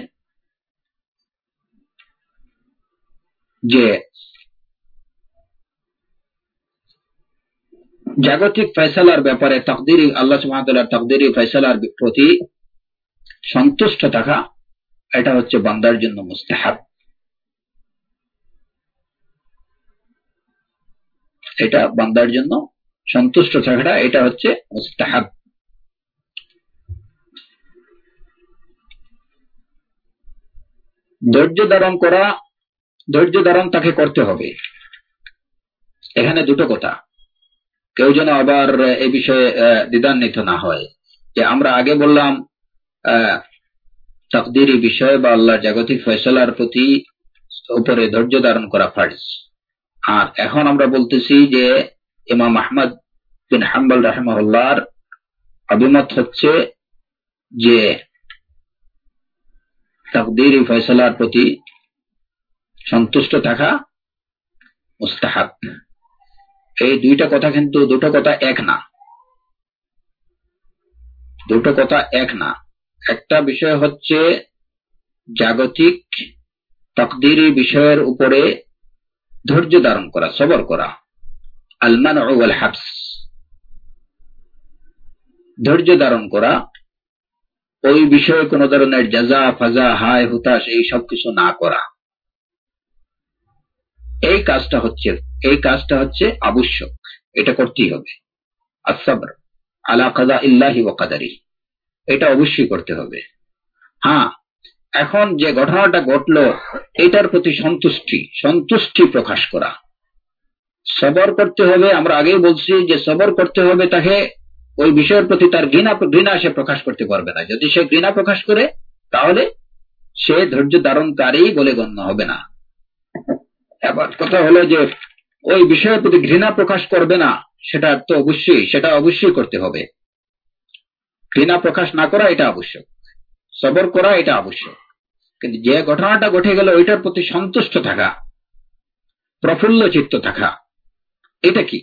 যে জাগতিক ফয়সালার ব্যাপারে তাকদীরি আল্লাহ সুবহানাহু ওয়া তাআলার তাকদীরি ফয়সালার প্রতি সন্তুষ্ট থাকা, এটা হচ্ছে বান্দার জন্য মুস্তাহাব। এটা বান্দার জন্য সন্তুষ্ট থাকাটা, এটা হচ্ছে মুস্তাহাব। ধৈর্য ধারণ করা, ধৈর্য ধারণ তাকে করতে হবে। এখানে দুটো কথা, কেউ যেন আবার এই বিষয়ে দ্বিধান্বিত না হয় যে আমরা আগে বললাম তাকদীরি বিষয় বা আল্লাহর জাগতিক ফয়সালার প্রতি উপরে ধৈর্য ধারণ করা ফরজ, আর এখন আমরা বলতেছি যে ইমাম আহমদ বিন হাম্বল রাহিমাহুল্লাহর অভিমত হচ্ছে যে তাকদীরি ফয়সালার প্রতি সন্তুষ্ট থাকা মুস্তাহাব। এই দুইটা কথা কিন্তু দুটো কথা এক না, দুটো কথা এক না। একটা বিষয় হচ্ছে জাগতিক তাকদীরি বিষয়ের উপরে ধৈর্য ধারণ করা, সবর করা, আল মানউ ওয়াল হাবস, ধৈর্য ধারণ করা, ওই বিষয়ে কোন ধরনের জাযা ফাজা হায় হুতাশ এই সব কিছু না করা, এই কাজটা হচ্ছে এই কাজটা হচ্ছে আবশ্যক, এটা করতেই হবে। আস-সাবর আলা কাযা ইল্লাহি ওয়া কাদারি, এটা অবশ্যই করতে হবে। হ্যাঁ, এখন যে ঘটনাটা ঘটলো এটার প্রতি সন্তুষ্টি সন্তুষ্টি প্রকাশ করা, সবর করতে হবে। আমরা আগেই বলছি যে সবর করতে হবে তাকে, ওই বিষয়ের প্রতি তার ঘৃণা ঘৃণা সে প্রকাশ করতে পারবে না। যদি সে ঘৃণা প্রকাশ করে তাহলে সে ধৈর্য ধারণকারী বলে গণ্য হবে না। এবার কথা হলো যে ওই বিষয়ের প্রতি ঘৃণা প্রকাশ করবে না, সেটা তো অবশ্যই সেটা অবশ্যই করতে হবে। ঘৃণা প্রকাশ না করা এটা আবশ্যক, সবর করা এটা আবশ্যক। কিন্তু যে ঘটনাটা ঘটে গেল ওইটার প্রতি সন্তুষ্ট থাকা, প্রফুল্ল চিত্ত থাকা, এটা কি?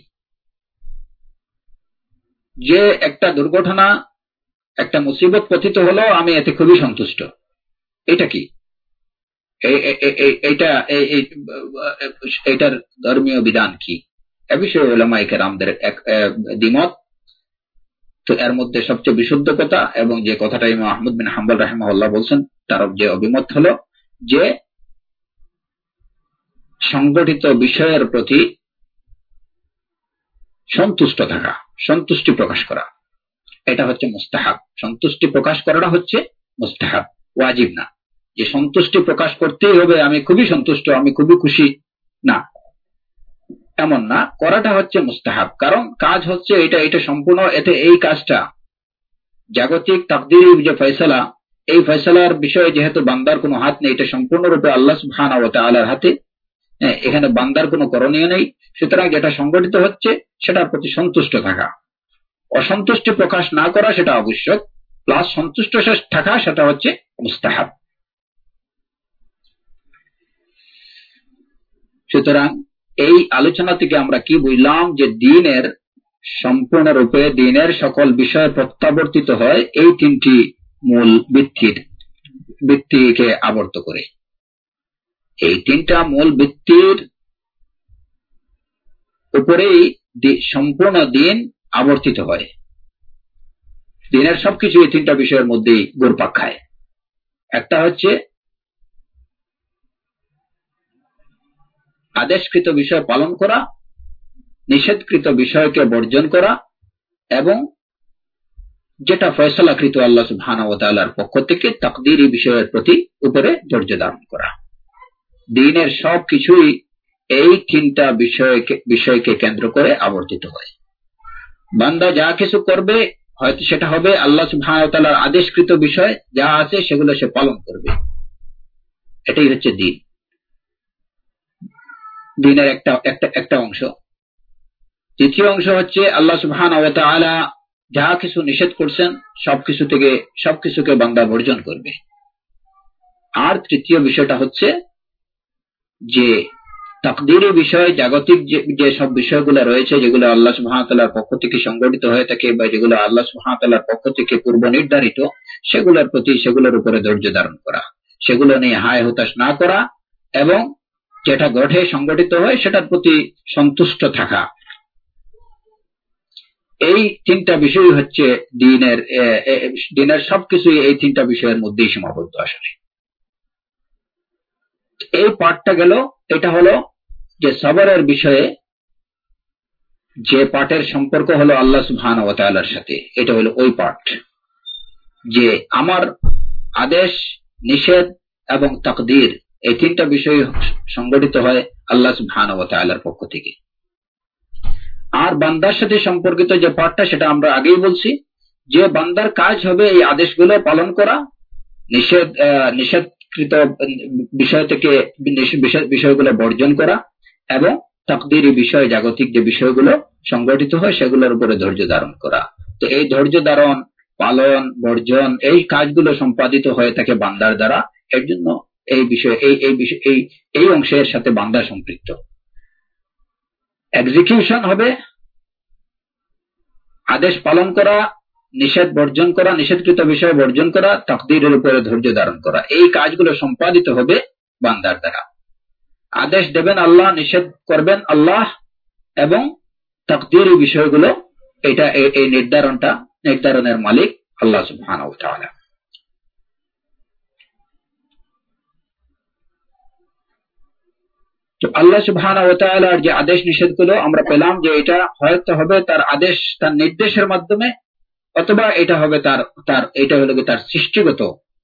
যে একটা দুর্ঘটনা, একটা মুসিবত পতিত হলো, আমি এতে খুবই সন্তুষ্ট, এটা কি? এইটা এইটার ধর্মীয় বিধান কি? এ বিষয়ে উলামায়ে কেরামদের এক দ্বিমত। তো এর মধ্যে সবচেয়ে বিশুদ্ধ কথা এবং যে কথাটা ইমাম আহমদ বিন হাম্বল রাহিমাহুল্লাহ বলছেন তার যে অভিমত হলো যে সংগঠিত বিষয়ের প্রতি সন্তুষ্ট থাকা, সন্তুষ্টি প্রকাশ করা, এটা হচ্ছে মুস্তাহাব। সন্তুষ্টি প্রকাশ করাটা হচ্ছে মুস্তাহাব, ওয়াজিব না যে সন্তুষ্টি প্রকাশ করতেই হবে, আমি খুবই সন্তুষ্ট, আমি খুবই খুশি, না, এমন না, করাটা হচ্ছে মুস্তাহাব। কারণ কাজ হচ্ছে এটা এটা সম্পূর্ণ, এতে এই কাজটা জাগতিক তাকদীরি যে ফয়সালা, এই ফয়সালার বিষয়ে যেহেতু বান্দার কোনো হাত নেই, এটা সম্পূর্ণরূপে আল্লাহ সুবহানাহু ওয়া তাআলার হাতে, এখানে বান্দার কোনো করণীয় নেই। সুতরাং যেটা সংগঠিত হচ্ছে সেটার প্রতি সন্তুষ্ট থাকা, অসন্তুষ্টি প্রকাশ না করা সেটা আবশ্যক, প্লাস সন্তুষ্ট থাকা সেটা হচ্ছে মুস্তাহাব। সুতরাং এই আলোচনা থেকে আমরা কি বুঝলাম যে দ্বীনের সম্পূর্ণরূপে দ্বীনের সকল বিষয় প্রত্যাবর্তিত হয় এই তিনটি মূল ভিত্তির ভিত্তিকে আবর্ত করে। এই তিনটা মূল ভিত্তির উপরেই সম্পূর্ণ দ্বীন আবর্তিত হয়। দ্বীনের সবকিছু এই তিনটা বিষয়ের মধ্যেই ঘুরপাক খায়। একটা হচ্ছে আদেশকৃত বিষয় পালন করা, নিষেধকৃত বিষয়কে বর্জন করা, এবং যেটা ফয়সালাকৃত আল্লাহ সুবহানাহু ওয়া তাআলার পক্ষ থেকে তাকদীরি বিষয়ের প্রতি উপরে ধৈর্য ধারণ করা। দ্বীনের সবকিছুই এই তিনটা বিষয়কে বিষয়কে কেন্দ্র করে আবর্তিত হয়। বান্দা যা কিছু করবে হয়তো সেটা হবে আল্লাহ সুবহানাহু ওয়া তাআলার আদেশকৃত বিষয়, যা আছে সেগুলো সে পালন করবে, এটাই হচ্ছে দ্বীন। দ্বীনের একটা একটা একটা অংশ। দ্বিতীয় অংশ হচ্ছে আল্লাহ সুবহানাহু ওয়া তাআলা যা কিছু নিষেধ করছেন সবকিছু থেকে সবকিছুকে বান্দা বর্জন করবে। আর তৃতীয় বিষয়টা হচ্ছে যে তাকদীরি বিষয়, জাগতিক যে সব বিষয়গুলো রয়েছে যেগুলো আল্লাহ সুবহানাহু ওয়া তাআলার পক্ষ থেকে সংগঠিত হয়ে থাকে বা যেগুলো আল্লাহ সুবহানাহু ওয়া তাআলার পক্ষ থেকে পূর্ব নির্ধারিত, সেগুলোর প্রতি সেগুলোর উপরে ধৈর্য ধারণ করা, সেগুলো নিয়ে হায় হতাশ না করা, এবং যেটা ঘটে সংগঠিত হয় সেটার প্রতি সন্তুষ্ট থাকা। এই তিনটা বিষয় হচ্ছে দ্বীনের দ্বীনের সবকিছুই এই তিনটা বিষয়ের মধ্যেই সীমাবদ্ধ। আসলে এই পাঠটা গেল, এটা হলো যে সবরের বিষয়ে যে পাঠের সম্পর্ক হলো আল্লাহ সুবহানাহু ওয়া তাআলার সাথে, এটা হলো ওই পাঠ যে আমার আদেশ, নিষেধ এবং তাকদীর এই তিনটা বিষয় সংগঠিত হয় আল্লাহ সুবহানাহু ওয়া তাআলার পক্ষ থেকে। আর বান্দার সাথে সম্পর্কিত যে পাঠটা সেটা আমরা আগেই বলছি যে বান্দার কাজ হবে এই আদেশগুলো পালন করা, নিষেধ নিষেধকৃত বিষয় থেকে বিষয়গুলো বর্জন করা, এবং তাকদীরি বিষয়, জাগতিক যে বিষয়গুলো সংগঠিত হয় সেগুলোর উপরে ধৈর্য ধারণ করা। তো এই ধৈর্য ধারণ, পালন, বর্জন, এই কাজগুলো সম্পাদিত হয়ে থাকে বান্দার দ্বারা। এর জন্য এই বিষয় এই এই বিষয় এই এই অংশের সাথে বান্দা সম্পৃক্ত। এক্সিকিউশন হবে আদেশ পালন করা, নিষেধ বর্জন করা, নিষেধকৃত বিষয় বর্জন করা, তাকদীরের উপরে ধৈর্য ধারণ করা। এই কাজগুলো সম্পাদিত হবে বান্দার দ্বারা। আদেশ দেবেন আল্লাহ, নিষেধ করবেন আল্লাহ, এবং তাকদীরি বিষয়গুলো এটা এই নির্ধারণটা নির্ধারণের মালিক আল্লাহ সুবহানাহু ওয়া তাআলা। তো আল্লাহ সুবহানাহু ওয়া তাআলার যে আদেশ নিষেধগুলো আমরা পেলাম যে এটা হয়তো হবে তার আদেশ, তার নির্দেশের মাধ্যমে, অথবা এটা হবে তার তার এটা হলো তার সৃষ্টিগত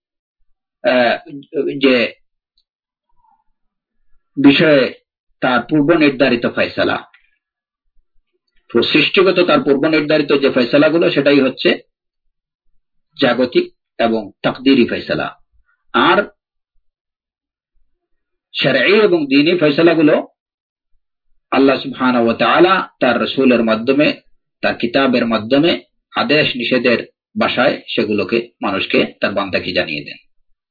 যে বিষয়ে তার পূর্ব নির্ধারিত ফয়সালা, সৃষ্টিগত তার পূর্ব নির্ধারিত যে ফয়সালাগুলো সেটাই হচ্ছে জাগতিক এবং তাকদীরি ফয়সালা। আর শরঈ এবং দ্বীনি ফয়সালাগুলো আল্লাহ সুবহানাহু ওয়া তাআলা তার রাসূলের মাধ্যমে, তার কিতাবের মাধ্যমে আদেশ নিষেধের ভাষায় সেগুলোকে মানুষকে, তার বান্দাকে জানিয়ে দেন।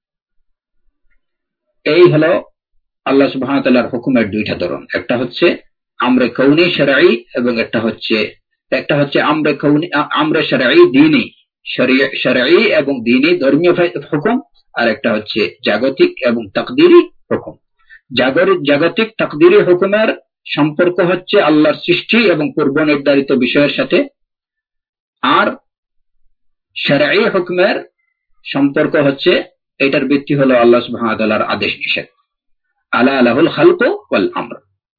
এই হলো আল্লাহ সুবহানাহু ওয়া তাআলার হুকুমের দুইটা ধরন, একটা হচ্ছে আমরে কওনি শরঈ, এবং একটা হচ্ছে একটা হচ্ছে আমরে কওনি আমরে শরঈ দ্বীনি, শরঈ এবং দ্বীনি ধর্মীয় হুকুম, আর একটা হচ্ছে জাগতিক এবং তাকদীরি হুকুম। জাগতিক তাকদীরি হুকুমের সম্পর্ক হচ্ছে আল্লাহর সৃষ্টি এবং পূর্ব নির্ধারিত বিষয়ের সাথে, আর শারঈ হুকমের সম্পর্ক হচ্ছে, এটার ভিত্তি হলো আল্লাহ সুবহানাহু ওয়া তাআলার আদেশ নিষেধ। আলা লাহুল খালকু ওয়াল আমর।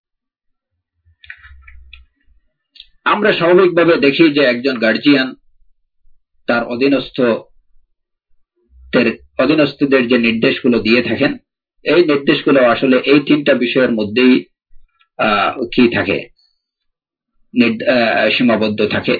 আমরা স্বাভাবিকভাবে দেখি যে একজন গার্জিয়ান তার অধীনস্থ অধীনস্থদের যে নির্দেশগুলো দিয়ে থাকেন, এই নির্দেশগুলো আসলে এই তিনটা বিষয়ের মধ্যেই কি থাকে, সীমাবদ্ধ থাকে।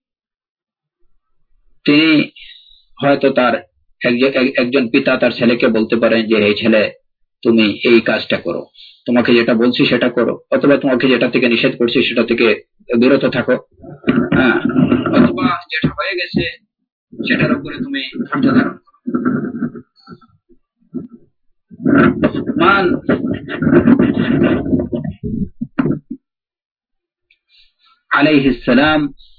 তিনি হয়তো তার একজন পিতা তার ছেলেকে বলতে পারেন যে এই ছেলে তুমি এই কাজটা করো, তোমাকে যেটা বলছি সেটা করো, অথবা তোমাকে যেটা থেকে নিষেধ করছি সেটা থেকে বিরত থাকো, হ্যাঁ, অথবা যেটা হয়ে গেছে সেটার উপরে তুমি ধৈর্য ধারণ করো। মান আলাইহিস সালাম,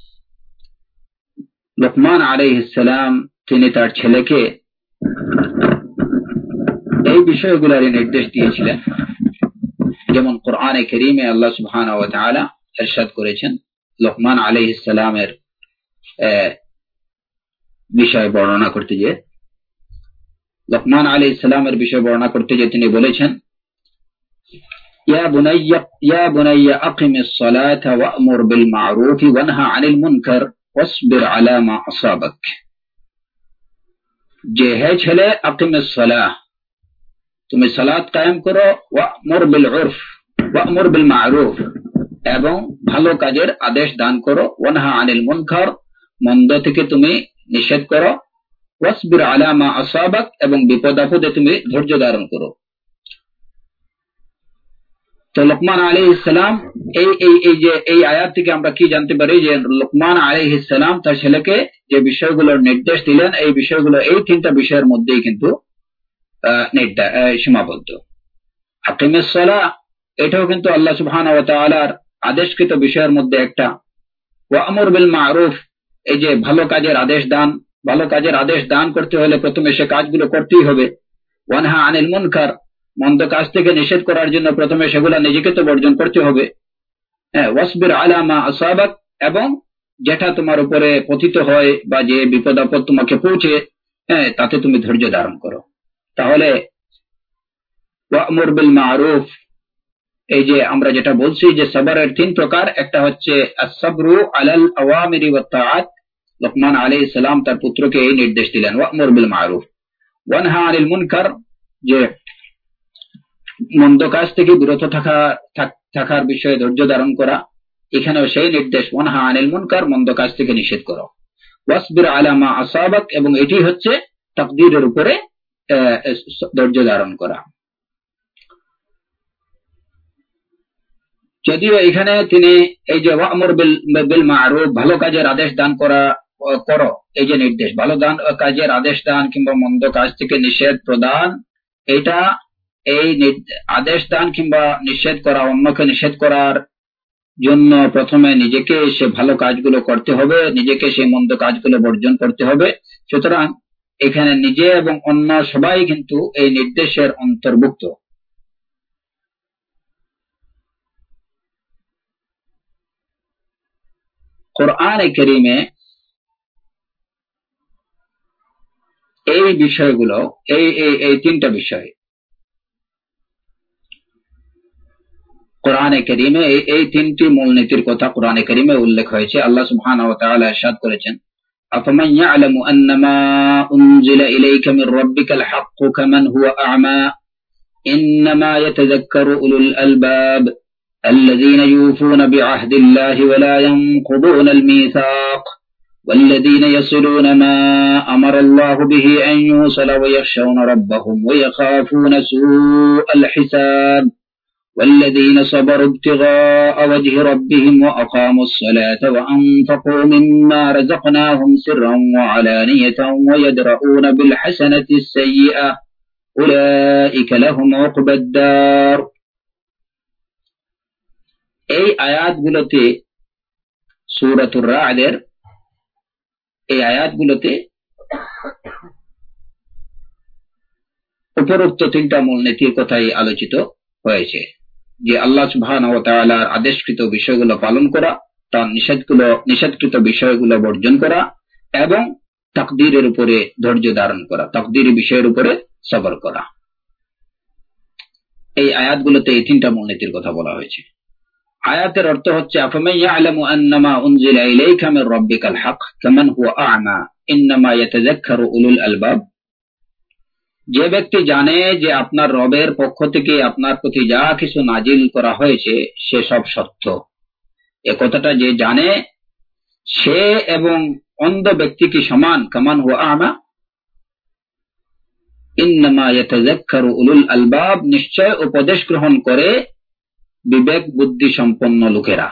লুকমান আলাইহিস সালাম তিনি তার ছেলেকে এই বিষয়গুলোর নির্দেশ দিয়েছিলেন, যেমন কোরআনে কারীমে আল্লাহ সুবহানাহু ওয়া তাআলা ইরশাদ করেছেন লুকমান আলাইহিস সালামের বিষয় বর্ণনা করতে গিয়ে, লুকমান আলাইহিস সালামের বিষয় বর্ণনা করতে গিয়ে তিনি বলেছেন, ইয়া বুনাইয়া ইয়া বুনাইয়া আকিমিস সালাতা ওয়া'মুর বিল মা'রুফ ওয়ানহা আনিল মুনকার ওয়াসবির আলা মা আসাবাক। যে হে ছেলে, আকিমিস সালাহ, তুমি সালাত কায়েম করো, ওয়া'মুর বিল উরফ ওয়া'মুর বিল মা'রুফ, এবং ভালো কাজের আদেশ দান করো, ওয়ানহা আনিল মুনকার, মন্দ থেকে তুমি নিষেধ করো, ওয়াসবির আলা মা আসাবাক, এবং বিপদ আপদে তুমি ধৈর্য ধারণ করো। তো লুকমান আলাইহিস সালাম এই এই এই যে এই আয়াত থেকে আমরা কি জানতে পারি, যে লুকমান আলাইহিস সালাম তার ছেলেকে যে বিষয়গুলোর নির্দেশ দিলেন, এই বিষয়গুলো এই তিনটা বিষয়ের মধ্যেই কিন্তু সীমাবদ্ধ। আকিমিস সালাহ, এটাও কিন্তু আল্লাহ সুবহানাহু ওয়া তাআলার আদেশকৃত বিষয়ের মধ্যে একটা। ওয়া'মুর বিল মা'রুফ, এই যে ভালো কাজের আদেশ দান, ভালো কাজের আদেশ দান করতে হলে প্রথমে সে কাজগুলো করতেই হবে। ওয়ানহা আনিল মুনকার, মন্দ কাজ থেকে নিষেধ করার জন্য প্রথমে সেগুলো নিজেকে তো বর্জন করতে হবে। হ্যাঁ, ওয়াসবির আলা মা আসাবাক, এবং যেটা তোমার উপরে পতিত হয় বা যে বিপদ আপদ তোমাকে পৌঁছে, হ্যাঁ, তাতে তুমি ধৈর্য ধারণ করো। তাহলে ওয়া'মুর বিল মা'রুফ, এই যে আমরা যেটা বলছি যে সবরের তিন প্রকার, একটা হচ্ছে আস-সাবরু আলাল আওয়ামিরি ওয়াত তাআত। লুকমান আলাইহিস সালাম তার পুত্রকে এই নির্দেশ দিলেন, ওয়া'মুর বিল মা'রুফ ওয়ানহা আনিল মুনকার, যে মন্দ কাজ থেকে বিরত থাকা থাকার বিষয়ে ধৈর্য ধারণ করা। এখানেও সেই নির্দেশ, ওয়ানহা আনিল মুনকার, মন্দ কাজ থেকে নিষেধ করো। ওয়াসবির আলা মা আসাবাক, এবং এটি হচ্ছে তাকদীরের উপরে ধৈর্য ধারণ করা। যদিও এখানে তিনি এই যে ওয়া'মুর বিল মা'রুফ, ভালো কাজের আদেশ দান করা করো, এই যে নির্দেশ, ভালো দান কাজের আদেশ দান কিংবা মন্দ কাজ থেকে নিষেধ প্রদান, এটা এই আদেশ দান কিংবা নিষেধ করা, অন্যকে নিষেধ করার জন্য প্রথমে নিজেকে সে ভালো কাজগুলো করতে হবে, নিজেকে সেই মন্দ কাজগুলো বর্জন করতে হবে। সুতরাং এখানে নিজে এবং অন্য সবাই কিন্তু এই নির্দেশের অন্তর্ভুক্ত। কোরআনে কারীমে এই বিষয়গুলো, এই এই তিনটা বিষয় কোরআনে কারীমে, এই তিনটি মূলনীতির কথা কোরআনে কারীমে উল্লেখ হয়েছে। আল্লাহ সুবহানাহু ওয়া তাআলা ইরশাদ করেছেন, আফামান ইয়া'লামু আন্নামা উনজিলা ইলাইকা মির রাব্বিকাল হাক্কু কামান হুয়া আ'মা ইন্নামা ইয়াতাযাক্কারু উলুল আলবাব الذين يوفون بعهد الله ولا ينقضون الميثاق والذين يصلون ما أمر الله به أن يوصل ويخشون ربهم ويخافون سوء الحساب والذين صبروا ابتغاء وجه ربهم وأقاموا الصلاة وأنفقوا مما رزقناهم سرا وعلانية ويدرؤون بالحسنة السيئة أولئك لهم عقبى الدار। এই আয়াতগুলোতে, সূরাতুর রা'দের এই আয়াতগুলোতে উপরোক্ত তিনটা মূলনীতির কথাই আলোচিত হয়েছে, যে আল্লাহ সুবহানাহু ওয়া তাআলার আদেশকৃত বিষয়গুলো পালন করা, তার নিষেধগুলো নিষেধকৃত বিষয়গুলো বর্জন করা, এবং তাকদীরের উপরে ধৈর্য ধারণ করা, তাকদীরি বিষয়ের উপরে সবর করা। এই আয়াতগুলোতে এই তিনটা মূলনীতির কথা বলা হয়েছে। আয়াতের অর্থ হচ্ছে আফামান ইয়ালামু আন্নামা উনজিলা ইলাইকা মির রাব্বিকাল হক কামান হুয়া আ'মা ইন্নামা ইয়াতাযাক্কারু উলুল আলবাব। যে ব্যক্তি জানে যে আপনার রবের পক্ষ থেকে আপনার প্রতি যা কিছু নাজিল করা হয়েছে সে সব সত্য, এ কথাটা যে জানে সে এবং অন্ধ ব্যক্তি কি সমান? কামান হুয়া আ'মা ইন্নামা ইয়াতাযাক্কারু উলুল আলবাব, নিশ্চয় উপদেশ গ্রহণ করে বিবেক বুদ্ধি সম্পন্ন লোকেরা।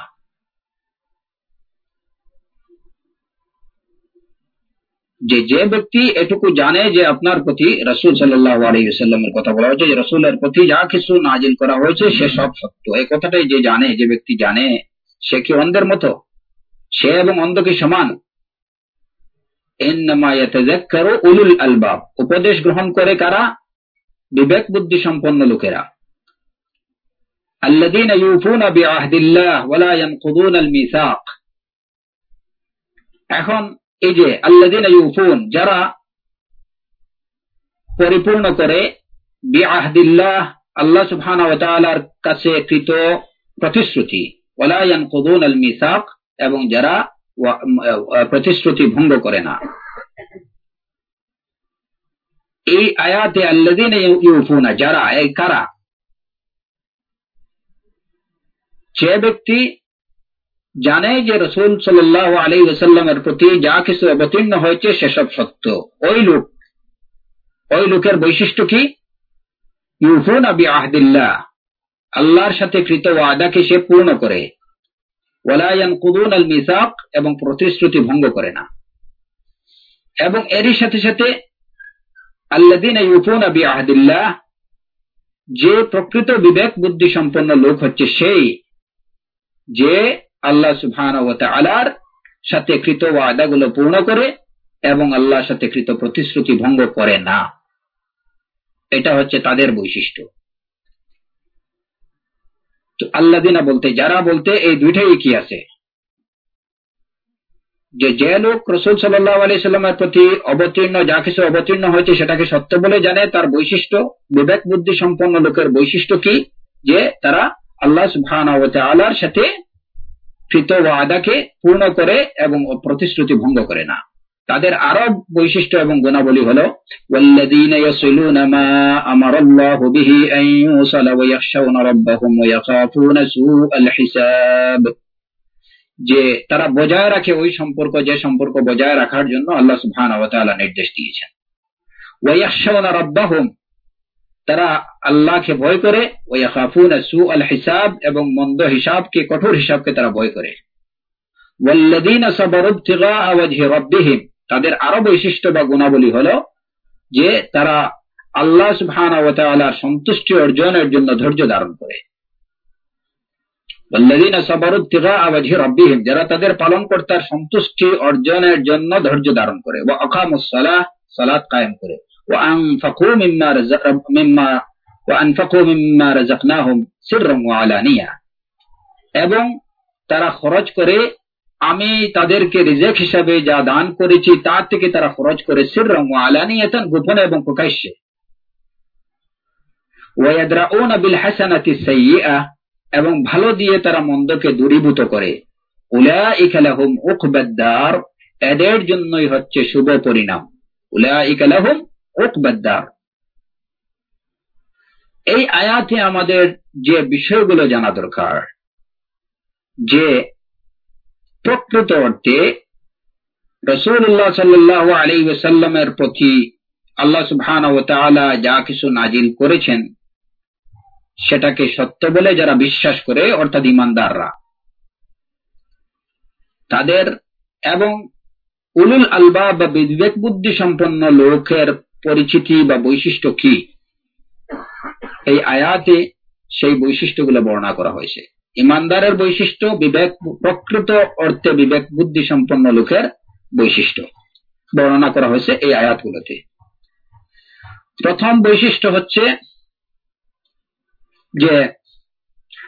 যে যে ব্যক্তি এটুকু জানে যে আপনার প্রতি রাসূল সাল্লাল্লাহু আলাইহি ওয়াসাল্লামের কথা বলা হয়েছে যে রাসূলের প্রতি যা কিছু নাজিল করা হয়েছে সে সব সত্য, এই কথাটাই যে জানে, যে ব্যক্তি জানে সে কি অন্ধের মতো? সে এবং অন্ধ কি সমান? ইন্নামা ইয়াতাযাক্কারু উলুল আলবাব, উপদেশ গ্রহণ করে কারা? বিবেক বুদ্ধি সম্পন্ন লোকেরা। আল্লাযীনা ইউফুনা বিআহদিল্লাহ ওয়া লা ইয়ানকুদুনাল মিসাক। এখন এই যে আল্লাযীনা ইউফুন, যারা পরিপূর্ণ করে বিআহদিল্লাহ, আল্লাহ সুবহানাহু ওয়া তাআলার কাছে কৃত প্রতিশ্রুতি, ওয়া লা ইয়ানকুদুনাল মিসাক, এবং যারা প্রতিশ্রুতি ভঙ্গ করে না। এই আয়াতে আল্লাযীনা ইউফুনা, যারা, এই কারা? যে ব্যক্তি জানে যে রাসূল সাল্লাল্লাহু আলাইহি ওয়াসাল্লামের প্রতি যা কিছু অবতীর্ণ হয়েছে সেসব সত্য, ওই লোক, ওই লোকের বৈশিষ্ট্য কি? ইউফুনা বিআহদিল্লাহ, আল্লাহর সাথে কৃত ওয়াদাকে সে পূর্ণ করে, ওয়া লা ইয়ানকুদুনাল মিসাক, এবং প্রতিশ্রুতি ভঙ্গ করে না। এবং এরই সাথে সাথে আল্লাযীনা ইউফুনা বিআহদিল্লাহ, যে প্রকৃত বিবেক বুদ্ধি সম্পন্ন লোক হচ্ছে সেই যে আল্লাহ সুবহানাহু ওয়া তাআলার সাথে কৃত ওয়াদাগুলো পূর্ণ করে এবং আল্লাহর সাথে কৃত প্রতিশ্রুতি ভঙ্গ করে না। এটা হচ্ছে তাদের বৈশিষ্ট্য। তো আল্লাযীনা বলতে, যারা বলতে এই দুইটাই কি আছে, যে যে লোক রাসূল সাল্লাল্লাহু আলাইহি সাল্লামের প্রতি অবতীর্ণ যা কিছু অবতীর্ণ হয়েছে সেটাকে সত্য বলে জানে, তার বৈশিষ্ট্য, বিবেক বুদ্ধি সম্পন্ন লোকের বৈশিষ্ট্য কি? যে তারা আল্লাহ সুবহানাহু ওয়া তাআলার সাথে কৃত ওয়াদাকে পূর্ণ করে এবং প্রতিশ্রুতি ভঙ্গ করে না। তাদের আরো বৈশিষ্ট্য এবং গুণাবলী হলো ওয়াল্লাযীনা ইয়াসিলুনা মা আমারাল্লাহু বিহি আন ইউসালা ওয়া ইয়াখশাউনা রাব্বাহুম ওয়া ইয়াখাফুনা সুআল হিসাব, যে তারা বজায় রাখে ওই সম্পর্ক, যে সম্পর্ক বজায় রাখার জন্য আল্লাহ সুবহানাহু ওয়া তাআলা নির্দেশ দিয়েছেন। ওয়া ইয়াখশাউনা রাব্বাহুম, তারা আল্লাহকে ভয় করে, ওয়া ইয়াখাফুনা সুআল হিসাব, এবং মন্দ হিসাবকে, কঠোর হিসাবকে তারা ভয় করে। ওয়াল্লাযীনা সাবারু ইবতিগা ওয়াজহি রাব্বিহিম, তাদের আরো বৈশিষ্ট্য বা গুণাবলী হলো যে তারা আল্লাহ সুবহানাহু ওয়া তাআলার সন্তুষ্টি অর্জনের জন্য ধৈর্য ধারণ করে। ওয়াল্লাযীনা সাবারু ইবতিগা ওয়াজহি রাব্বিহিম, যারা তাদের পালনকর্তার সন্তুষ্টি অর্জনের জন্য ধৈর্য ধারণ করে। ওয়া আকামুস সালাহ, সালাত কায়েম করে। ওয়া আনফাকু মিম্মা রাযাক মিম্মা ওয়া আনফাকু মিম্মা রাযাকনাহুম সিররান ওয়া আলানিয়া, এবং তারা খরচ করে, আমি তাদেরকে রিজিক হিসাবে যা দান করেছি তা থেকে তারা খরচ করে, সিররান ওয়া আলানিয়াতান, গোপনে এবং প্রকাশ্যে। ওয়া ইয়াদরাউনা বিল হাসানাতিস সাইয়্যিআ, এবং ভালো দিয়ে তারা মন্দকে দূরীভূত করে। উলাইকা লাহুম উকবাদ দার, এদের জন্যই হচ্ছে শুভ পরিণাম। উলাইকা লাহুম উকবাদ দার। এই আয়াতে আমাদের যে বিষয়গুলো জানা দরকার, যে প্রকৃত অর্থে রাসূলুল্লাহ সাল্লাল্লাহু আলাইহি ওয়াসাল্লামের প্রতি আল্লাহ সুবহানাহু ওয়া তাআলা যা কিছু নাজিল করেছেন সেটাকে সত্য বলে যারা বিশ্বাস করে, অর্থাৎ ঈমানদাররা, তাদের এবং উলুল আলবাব বা বিবেক বুদ্ধি সম্পন্ন লোকের পরিচিতি বা বৈশিষ্ট্য কি, এই আয়াতে সেই বৈশিষ্ট্যগুলো বর্ণনা করা হয়েছে। ঈমানদারের বৈশিষ্ট্য, বিবেক, প্রকৃত অর্থে বিবেক বুদ্ধি সম্পন্ন লোকের বৈশিষ্ট্য বর্ণনা করা হয়েছে এই আয়াতগুলোতে। প্রথম বৈশিষ্ট্য হচ্ছে যে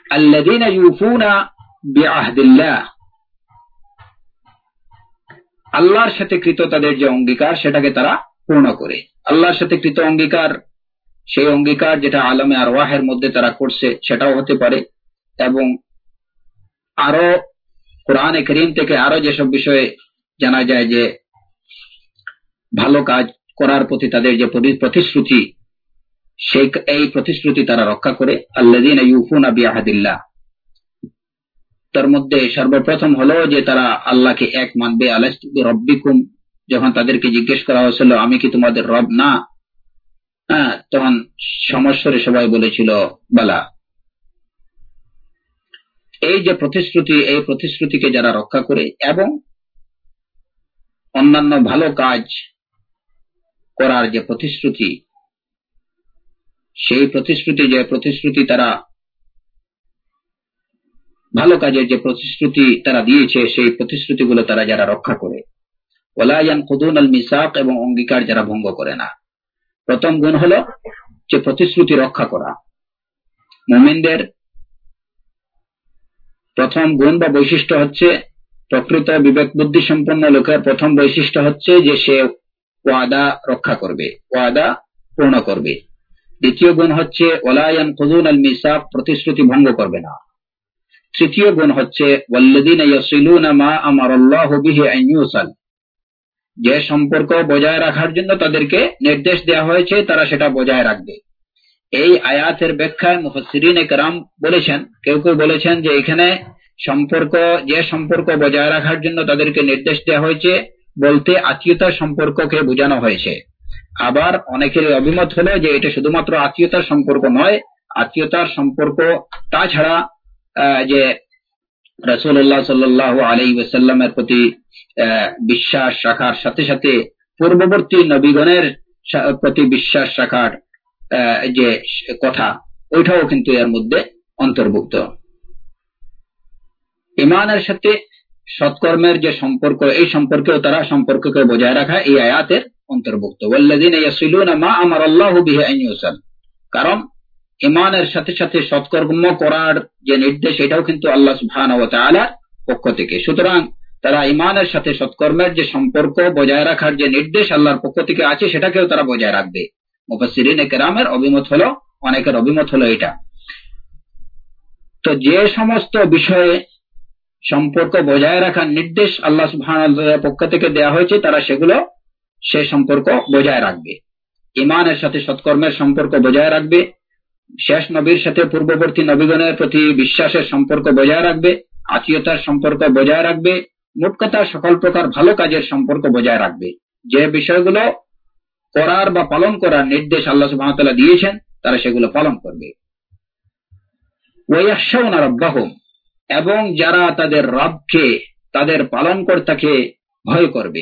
আল্লাযীনা ইউফুনা বিআহদিল্লাহ, আল্লাহর সাথে কৃত তাদের যে অঙ্গীকার সেটাকে তারা পূর্ণ করে। আল্লাহর সাথে কৃত অঙ্গীকার, সেই অঙ্গীকার যেটা আলমে আরওয়াহের মধ্যে তারা করছে সেটাও হতে পারে, এবং আরো কোরআনে কারীম থেকে আরো যেসব বিষয়ে জানা যায় যে ভালো কাজ করার প্রতি তাদের যে প্রতিশ্রুতি, সেই এই প্রতিশ্রুতি তারা রক্ষা করে। আল্লাযীনা ইউফুনা বিআহদিল্লাহ, তার মধ্যে সর্বপ্রথম হলো যে তারা আল্লাহকে এক মানবে। আলাস্তু বিরাব্বিকুম, যখন তাদেরকে জিজ্ঞেস করা হয়েছিল আমি কি তোমাদের রব না, হ্যাঁ, তখন সমস্বরে সবাই বলেছিল বালা। এই যে প্রতিশ্রুতি, এই প্রতিশ্রুতিকে যারা রক্ষা করে এবং অন্যান্য ভালো কাজ করার যে প্রতিশ্রুতি, সেই প্রতিশ্রুতি যে প্রতিশ্রুতি তারা ভালো কাজের যে প্রতিশ্রুতি তারা দিয়েছে, সেই প্রতিশ্রুতিগুলো তারা যারা রক্ষা করে। ওয়ালা ইয়ানকুদুনাল মিসাক, এবং অঙ্গীকার যারা ভঙ্গ করে না। প্রথম গুণ হলো যে প্রতিশ্রুতি রক্ষা করা। মুমিনদের প্রথম গুণ বা বৈশিষ্ট্য হচ্ছে, প্রকৃত বিবেক বুদ্ধি সম্পন্ন লোকের প্রথম বৈশিষ্ট্য হচ্ছে যে সে ওয়াদা রক্ষা করবে, ওয়াদা পূর্ণ করবে। দ্বিতীয় গুণ হচ্ছে ওয়ালা ইয়ানকুদুনাল মিসাক, প্রতিশ্রুতি ভঙ্গ করবে না। তৃতীয় গুণ হচ্ছে ওয়াল্লাযীনা ইয়াসিলুনা মা আমারাল্লাহু বিহি আন ইউসাল, যে সম্পর্ক বজায় রাখার জন্য তাদেরকে নির্দেশ দেওয়া হয়েছে তারা সেটা বজায় রাখবে। এই আয়াতের ব্যাখ্যায় মুফাসসিরিনে কেরাম বলেছেন, কেউ কেউ বলেছেন যে এখানে সম্পর্ক, যে সম্পর্ক বজায় রাখার জন্য তাদেরকে নির্দেশ দেওয়া হয়েছে বলতে আত্মীয়তার সম্পর্ককে বোঝানো হয়েছে। আবার অনেকের অভিমত হলো যে এটা শুধুমাত্র আত্মীয়তার সম্পর্ক নয়, আত্মীয়তার সম্পর্ক তাছাড়া যে রাসূলুল্লাহ সাল্লাল্লাহু আলাইহি ওয়াসাল্লামের প্রতি বিশ্বাস রাখার সাথে সাথে পূর্ববর্তী নবীগণের প্রতি বিশ্বাস রাখার যে কথা, ওইটাও কিন্তু এর মধ্যে অন্তর্ভুক্ত। ঈমানের সাথে সৎকর্মের যে সম্পর্ক, এই সম্পর্কেও তারা সম্পর্ককে বজায় রাখা এই আয়াতের অন্তর্ভুক্ত। ওয়াল্লাযীনা ইয়াসিলুনা মা আমারাল্লাহু বিহি আন ইউসাল, কারণ ঈমানের সাথে সাথে সৎকর্ম করার যে নির্দেশ, এটাও কিন্তু আল্লাহ সুবহানাহু ওয়া তাআলার পক্ষ থেকে। সুতরাং তারা ঈমানের সাথে সৎকর্মের যে সম্পর্ক বজায় রাখার যে নির্দেশ আল্লাহর পক্ষ থেকে আছে, সেটাকেও তারা বজায় রাখবে। মুফাসসিরিনে কেরামের অভিমত হলো, অনেকের অভিমত হলো এটা। তো যে সমস্ত বিষয়ে সম্পর্ক বজায় রাখার নির্দেশ আল্লাহ সুবহানাহু ওয়া তাআলার পক্ষ থেকে দেয়া হয়েছে, তারা সেগুলো সে সম্পর্ক বজায় রাখবে। ঈমানের সাথে সৎকর্মের সম্পর্ক বজায় রাখবে, শেষ নবীর সাথে পূর্ববর্তী নবীগণের প্রতি বিশ্বাসের সম্পর্ক বজায় রাখবে, আত্মীয়তার সম্পর্ক বজায় রাখবে, মোট কথা সকল প্রকার ভালো কাজের সম্পর্ক বজায় রাখবে। যে বিষয়গুলো করার বা পালন করার নির্দেশ আল্লাহ সুবহানাহু ওয়া তাআলা দিয়েছেন, তারা সেগুলো পালন করবে। ওয়া ইয়াখশাউনা রাব্বাহুম, এবং যারা তাদের রবকে, তাদের পালনকর্তাকে ভয় করবে।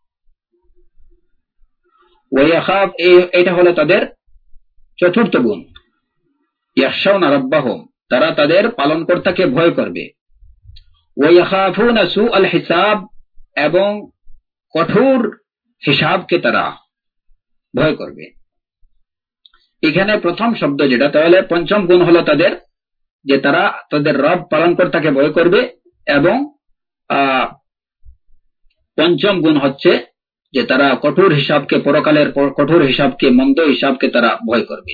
ওয়া ইয়াখাফ, এটা হলো তাদের চতুর্থ গুণ। ইয়াখশাউনা রাব্বাহুম, তারা তাদের পালনকর্তাকে ভয় করবে। ওয়া ইয়াখাফুনা সুআল হিসাব, এবং কঠোর হিসাবকে তারা ভয় করবে। এখানে প্রথম শব্দ যেটা, তাহলে পঞ্চম গুণ হলো তাদের যে তারা তাদের রব পালনকর্তাকে ভয় করবে, এবং আহ পঞ্চম গুণ হচ্ছে যে তারা কঠোর হিসাবকে, পরকালের কঠোর হিসাবকে, মন্দ হিসাবকে তারা ভয় করবে।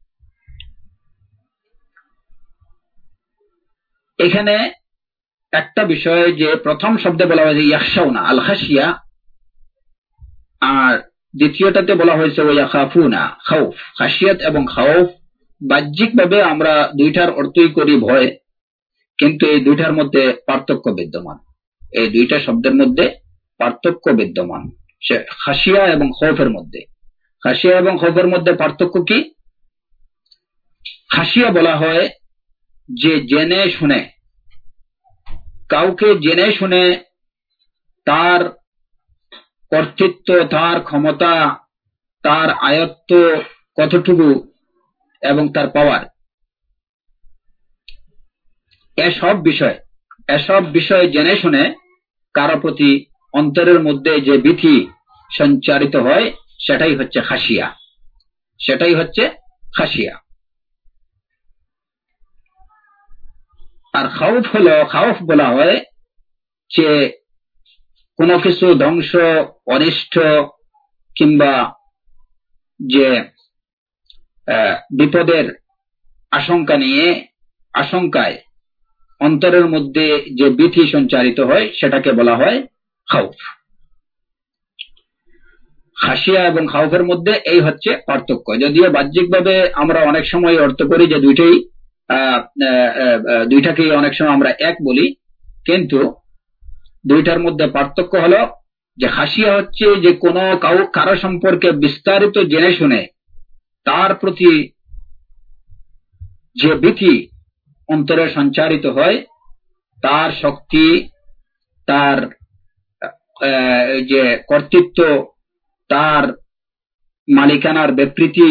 এখানে একটা বিষয় যে প্রথম শব্দে বলা হয়েছে ইয়াখশাউনা আল খাশিয়া, আর দ্বিতীয়টাতে বলা হয়েছে ওয়া ইয়াখাফুনা খাউফ। খাশিয়াত এবং খাউফ বাহ্যিকভাবে আমরা দুইটার অর্থই করি ভয়, কিন্তু এই দুইটার মধ্যে পার্থক্য বিদ্যমান। এই দুইটা শব্দের মধ্যে পার্থক্য বিদ্যমান, সে খাশিয়া এবং খৌফের মধ্যে। খাশিয়া এবং খৌফের মধ্যে পার্থক্য কি? খাশিয়া বলা হয় যে জেনে শুনে, কাউকে জেনে শুনে তার কর্তৃত্ব, তার ক্ষমতা, তার আয়ত্ত কতটুকু এবং তার পাওয়ার, এসব বিষয় এসব বিষয় জেনে শুনে কারো প্রতি অন্তরের মধ্যে যে ভীতি সঞ্চারিত হয়, সেটাই হচ্ছে খাশিয়া, সেটাই হচ্ছে খাশিয়া। আর খাউফ হলো, খাউফ বলা হয় যে কোনো কিছু ধ্বংস, অনিষ্ট কিংবা যে বিপদের আশঙ্কা নিয়ে আশঙ্কায় অন্তরের মধ্যে যে ভীতি সঞ্চারিত হয় সেটাকে বলা হয় খাউফ। খাশিয়া এবং খাউফের মধ্যে এই হচ্ছে পার্থক্য। যদিও বাহ্যিকভাবে আমরা অনেক সময় অর্থ করি যে দুইটাই দুইটাকে অনেক সময় আমরা এক বলি, কিন্তু দুইটার মধ্যে পার্থক্য হলো যে খাশিয়া হচ্ছে যে কোনো কারো সম্পর্কে বিস্তারিত জেনে শুনে তার প্রতি যে ভীতি অন্তরে সঞ্চারিত হয়, তার শক্তি, তার যে কর্তৃত্ব, তার মালিকানার বিবৃতি,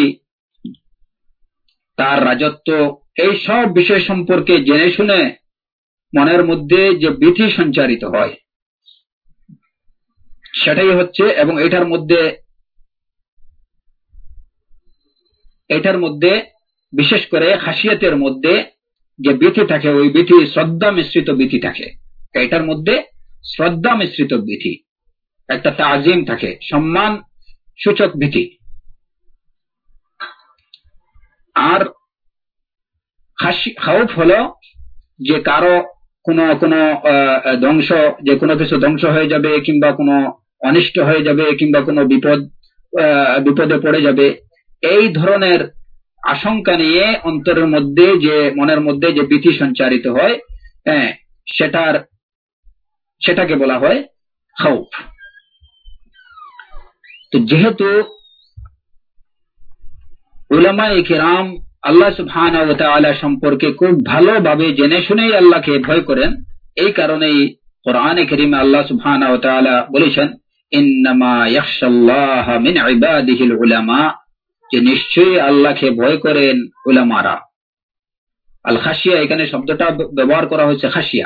তার রাজত্ব, এই সব বিষয় সম্পর্কে জেনে শুনে মনের মধ্যে যে ভীতি সঞ্চারিত হয় সেটাই হচ্ছে। এবং এটার মধ্যে এটার মধ্যে বিশেষ করে খাশিয়াতের মধ্যে যে ভীতি থাকে, ওই ভীতি শ্রদ্ধা মিশ্রিত ভীতি থাকে। এটার মধ্যে শ্রদ্ধা মিশ্রিত ভীতি, একটা তাজিম থাকে, সম্মান সূচক ভীতি। আর খাউফ হলো যে কারো কোনো কোনো ধ্বংস, যে কোনো কিছু ধ্বংস হয়ে যাবে কিংবা কোনো অনিষ্ট হয়ে যাবে কিংবা কোনো বিপদ বিপদে পড়ে যাবে, এই ধরনের আশঙ্কা নিয়ে অন্তরের মধ্যে যে মনের মধ্যে যে ভীতি সঞ্চারিত হয়, হ্যাঁ, সেটার সেটাকে বলা হয় খাউফ। তো যেহেতু উলামায়ে কিরাম আল্লাহ সুবহানাহু ওয়া তাআলা সম্পর্কে খুব ভালোভাবে জেনে শুনেই আল্লাহকে ভয় করেন, এই কারণেই কোরআনে কারীমে আল্লাহ সুবহানাহু ওয়া তাআলা বলেছেন ইন্নামা ইয়াখশাল্লাহা মিন ইবাদিহিল উলামা, যে নিশ্চয়ই আল্লাহকে ভয় করেন উলামারা। আল খাশিয়া, এখানে শব্দটা ব্যবহার করা হয়েছে খাশিয়া,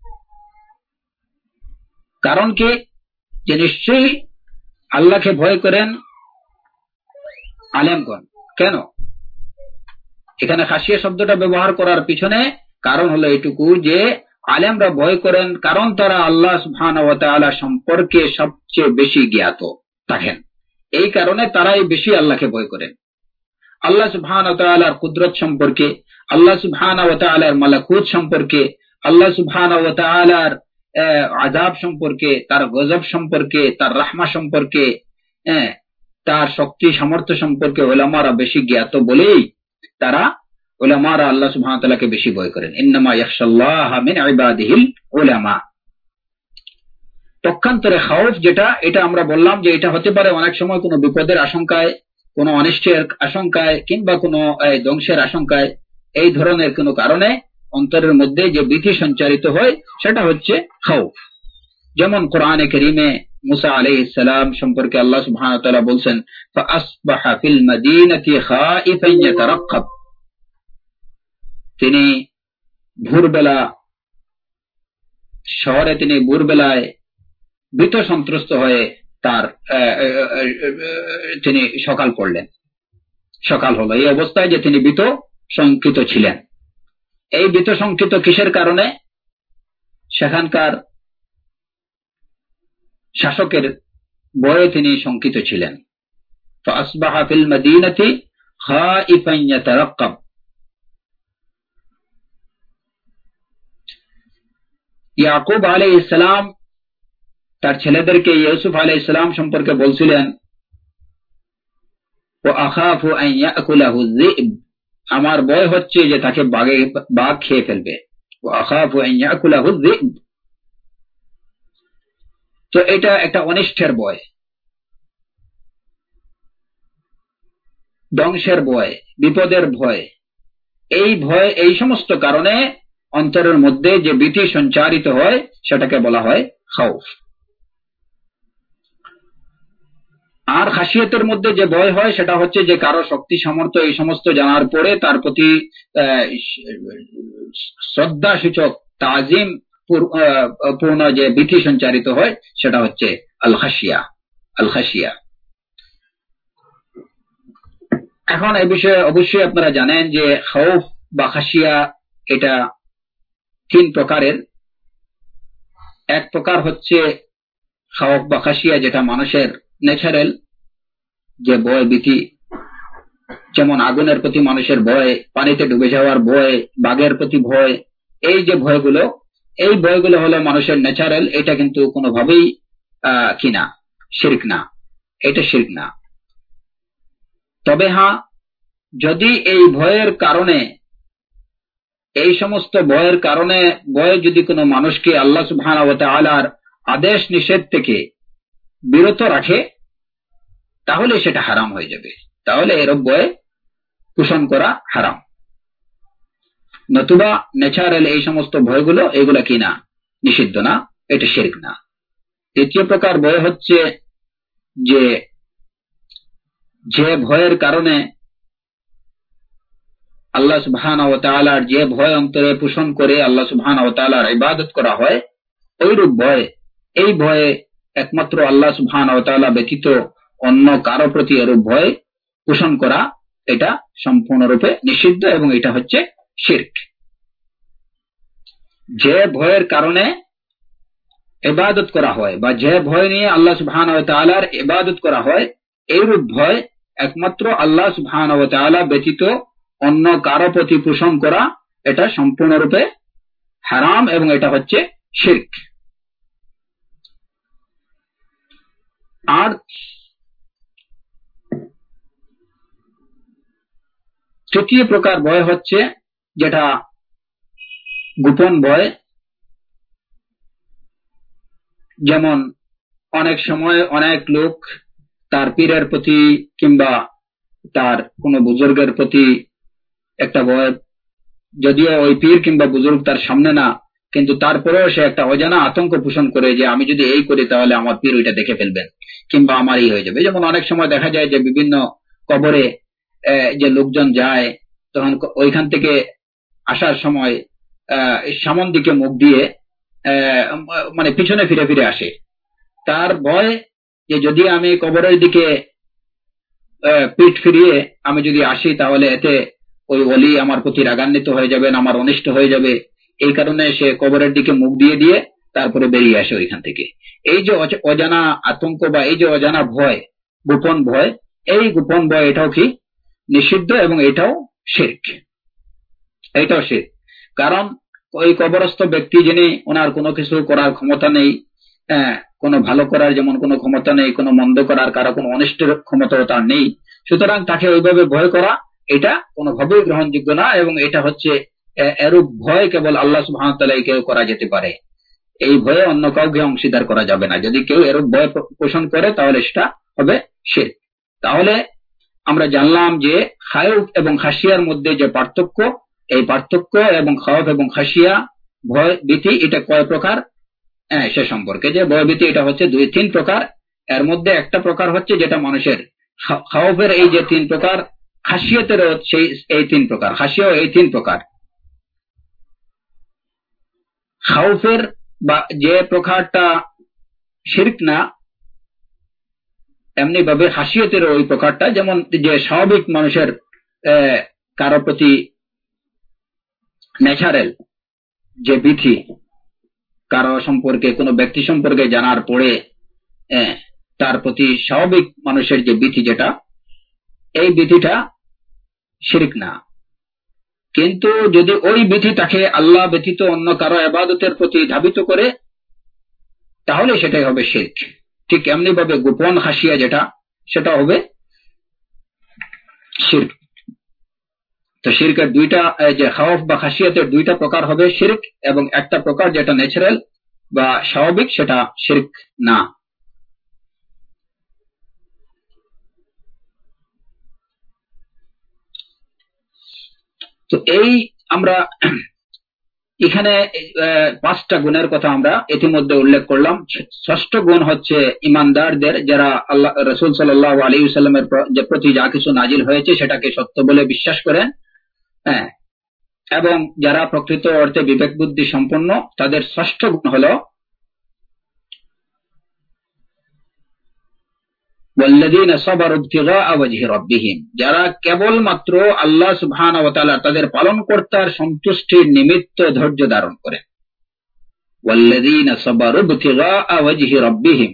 কারণ কি যে নিশ্চয়ই আল্লাহকে ভয় করেন আলেমগণ। কেন এখানে খাশিয়া শব্দটা ব্যবহার করার পিছনে কারণ হলো এটুকু যে আলেমরা ভয় করেন কারণ তারা আল্লাহ সুবহানাহু ওয়া তাআলা সম্পর্কে সবচেয়ে বেশি জ্ঞাত থাকেন, এই কারণে তারাই বেশি আল্লাহকে ভয় করেন। আল্লাহ সুবহানাহু ওয়া তাআলার কুদরত সম্পর্কে, আল্লাহ সুবহানাহু ওয়া তাআলার মালাকুত সম্পর্কে, আল্লাহ সুবহানাহু ওয়া তাআলার আযাব সম্পর্কে, তার গজব সম্পর্কে, তার রাহমা সম্পর্কে, তার শক্তি সামর্থ্য সম্পর্কে উলামারা বেশি জ্ঞাত বলেই তারা উলামারা আল্লাহ সুবহানাহু ওয়া তাআলাকে বেশি ভয় করেন। ইন্নামা ইয়াখশাল্লাহা মিন ইবাদিহিল উলামা। পক্ষান্তরে খাউফ যেটা, এটা আমরা বললাম যে এটা হতে পারে অনেক সময় কোনো বিপদের আশঙ্কায়, কোনো অনিষ্টের আশঙ্কায় কিংবা কোনো ধ্বংসের আশঙ্কায়, এই ধরনের কোনো কারণে অন্তরের মধ্যে যে ভীতি সঞ্চারিত হয় সেটা হচ্ছে খাউফ। যেমন কোরআনে কারীমে মুসা আলাইহিস সালাম সম্পর্কে আল্লাহ সুবহানাহু ওয়া তাআলা বলেন ফাআসবাহা ফিল মাদিনাতি খাইফান ইয়াতারাক্কাব, তিনি ভোরবেলা শহরে তিনি ভোরবেলায় ভীত সন্ত্রস্ত হয়ে তার তিনি সকাল করলেন, সকাল হলো এই অবস্থায় যে তিনি ভীত শঙ্কিত ছিলেন। এই ভীত শঙ্কিত কিসের কারণে? সেখানকার শাসকের ভয়ে তিনি শঙ্কিত ছিলেন। ফাআসবাহা ফিল মাদিনাতি খাইফান ইয়াতারাক্কাব। ইয়াকুব আলাইহিস সালাম তার ছেলেদেরকে ইউসুফ আলাইহিস সালাম সম্পর্কে বলছিলেন ওয়া আখাফু আন ইয়াকুলাহু যিব, আমার ভয় হচ্ছে যে তাকে বাঘে বাঘ খেয়ে ফেলবে। ওয়া আখাফু আন ইয়াকুলাহু যিব, তো এটা একটা অনিষ্টের ভয়, ধ্বংসের ভয়, বিপদের ভয়। এই ভয়, এই সমস্ত কারণে অন্তরের মধ্যে যে ভীতি সঞ্চারিত হয় সেটাকে বলা হয় খাউফ। আর খাশিয়াতের মধ্যে যে ভয় হয় সেটা হচ্ছে যে কারো শক্তি সামর্থ্য এই সমস্ত জানার পরে তার প্রতি শ্রদ্ধা সূচক তাজিম পূর্ণ যে ভীতি সঞ্চারিত হয় সেটা হচ্ছে আল খাশিয়া। আল খাশিয়া। এখন এই বিষয়ে অবশ্যই আপনারা জানেন যে খাউফ বা খাশিয়া এটা তিন প্রকারের। এক প্রকার হচ্ছে খাওফ বা খাশিয়া যেটা মানুষের ন্যাচারাল যে ভয় ভীতি, যেমন আগুনের প্রতি মানুষের ভয়, পানিতে ডুবে যাওয়ার ভয়, বাঘের প্রতি ভয়, এই যে ভয়গুলো, এই ভয়গুলো হলো মানুষের ন্যাচারাল। এটা কিন্তু কোনোভাবেই আহ কি না, শিরক না, এটা শিরক না। তবে হ্যাঁ, যদি এই ভয়ের কারণে, এই সমস্ত ভয়ের কারণে ভয় যদি কোনো মানুষকে আল্লাহ সুবহানাহু ওয়া তাআলার আদেশ নিষেধ থেকে বিরত রাখে, তাহলে সেটা হারাম হয়ে যাবে, তাহলে এরূপ ভয় পোষণ করা হারাম। নতুবা ন্যাচারাল এই সমস্ত ভয়গুলো, এগুলা কি না, নিষিদ্ধ না, এটা শিরক না। তৃতীয় প্রকার ভয় হচ্ছে যে যে ভয়ের কারণে আল্লাহ সুবহানাহু ওয়া তাআলার যে ভয় অন্তরে পোষণ করে আল্লাহ সুবহানাহু ওয়া তাআলার ইবাদত করা হয়, ওইরূপ ভয়, এই ভয়ে একমাত্র আল্লাহ সুবহানাহু ওয়া তাআলা ব্যতীত অন্য কারো প্রতি এরূপ ভয় পোষণ করা, এটা সম্পূর্ণরূপে নিষিদ্ধ এবং এটা হচ্ছে শিরক। যে ভয়ের কারণে ইবাদত করা হয় বা যে ভয় নিয়ে আল্লাহ সুবহানাহু ওয়া তাআলার ইবাদত করা হয়, এইরূপ ভয় একমাত্র আল্লাহ সুবহানাহু ওয়া তাআলা ব্যতীত অন্য কারো প্রতি পোষণ করা, এটা সম্পূর্ণরূপে হারাম এবং এটা হচ্ছে শিরক। আর তৃতীয় প্রকার ভয় হচ্ছে যেটা গোপন ভয়। যেমন অনেক সময় অনেক লোক তার পীরের প্রতি কিংবা তার কোনো বুজুর্গের প্রতি একটা ভয়, যদিও ওই পীর কিংবা বুজুর্গ তার সামনে না, কিন্তু তারপরেও সে একটা অজানা আতঙ্ক পোষণ করে যে আমি যদি এই করি তাহলে আমার পীর ওইটা দেখে ফেলবেন কিংবা আমার এই হয়ে যাবে। যেমন অনেক সময় দেখা যায় যে বিভিন্ন কবরে যে লোকজন যায়, তখন ওইখান থেকে আসার সময় আহ সামন দিকে মুখ দিয়ে মানে পিছনে ফিরে ফিরে আসে, তার ভয় যে যদি আমি কবরের দিকে পিঠ ফিরিয়ে আমি যদি আসি তাহলে এতে ওই ওলি আমার প্রতি রাগান্বিত হয়ে যাবেন, আমার অনিষ্ট হয়ে যাবে, এই কারণে সে কবরের দিকে মুখ দিয়ে দিয়ে তারপরে বেরিয়ে আসে ওইখান থেকে। এই যে অজানা আতঙ্ক বা এই যে অজানা ভয়, গোপন ভয়, এই গোপন ভয় এটাও কি নিষিদ্ধ এবং এটাও শিরক, এটাও শিরক। কারণ ওই কবরস্থ ব্যক্তি যিনি, ওনার কোনো কিছু করার ক্ষমতা নেই, হ্যাঁ, কোনো ভালো করার যেমন কোনো ক্ষমতা নেই, কোনো মন্দ করার কারো কোনো অনিষ্টের ক্ষমতাও তার নেই, সুতরাং তাকে ওইভাবে ভয় করা এটা কোনোভাবেই গ্রহণযোগ্য না এবং এটা হচ্ছে এরূপ ভয় কেবল আল্লাহ সুবহানাহু ওয়া তাআলাই কেউ করা যেতে পারে, এই ভয়ে অন্য কাউকে অংশীদার করা যাবে না। যদি কেউ এরূপ ভয় পোষণ করে তাহলে সেটা হবে শিরক। তাহলে আমরা জানলাম যে খায়ফ এবং খাশিয়ার মধ্যে যে পার্থক্য, এই পার্থক্য এবং খাওফ এবং খাশিয়া, ভয় ভীতি, এটা কয় প্রকার সে সম্পর্কে, যে ভয় ভীতি এটা হচ্ছে দুই তিন প্রকার। এর মধ্যে একটা প্রকার হচ্ছে যেটা মানুষের খাওফের এই যে তিন প্রকার, খাশিয়াতেরও সেই এই তিন প্রকার, খাশিয়াও এই তিন প্রকার। খাওফের বা যে প্রকারটা শিরক না, এমনি ভাবে খাশিয়াতের ওই প্রকারটা, যেমন যে স্বাভাবিক মানুষের কারো প্রতি ন্যাচারাল যে ভীতি, কারো সম্পর্কে কোনো ব্যক্তি সম্পর্কে জানার পরে তার প্রতি স্বাভাবিক মানুষের যে ভীতি, যেটা এই ভীতিটা শিরক না। কিন্তু যদি ওই ভীতি তাকে আল্লাহ ব্যতীত অন্য কারো ইবাদতের প্রতি ধাবিত করে তাহলে সেটাই হবে শিরক। ঠিক এমনি ভাবে গোপন খাশিয়া যেটা, সেটা হবে শিরক। তো শিরকের দুইটা, যে খাওফ বা খাশিয়াতের দুইটা প্রকার হবে শিরক, এবং একটা প্রকার যেটা ন্যাচারাল বা স্বাভাবিক, সেটা শিরক না। তো এই আমরা এখানে পাঁচটা গুণের কথা আমরা ইতিমধ্যে উল্লেখ করলাম। ষষ্ঠ গুণ হচ্ছে ইমানদারদের, যারা আল্লাহ রাসূল সাল্লাল্লাহু আলাইহি ওয়াসাল্লামের প্রতি যা কিছু নাজিল হয়েছে সেটাকে সত্য বলে বিশ্বাস করেন, হ্যাঁ, এবং যারা প্রকৃত অর্থে বিবেক বুদ্ধি সম্পন্ন, তাদের ষষ্ঠ গুণ হলো ওয়াল্লাযীনা সাবারু ইবতিগাআ ওয়াজহি রাব্বিহিম, যারা কেবলমাত্র আল্লাহ সুবহানাহু ওয়া তাআলা তাদের পালনকর্তার সন্তুষ্টির নিমিত্ত ধৈর্য ধারণ করেন। ওয়াল্লাযীনা সাবারু ইবতিগাআ ওয়াজহি রাব্বিহিম,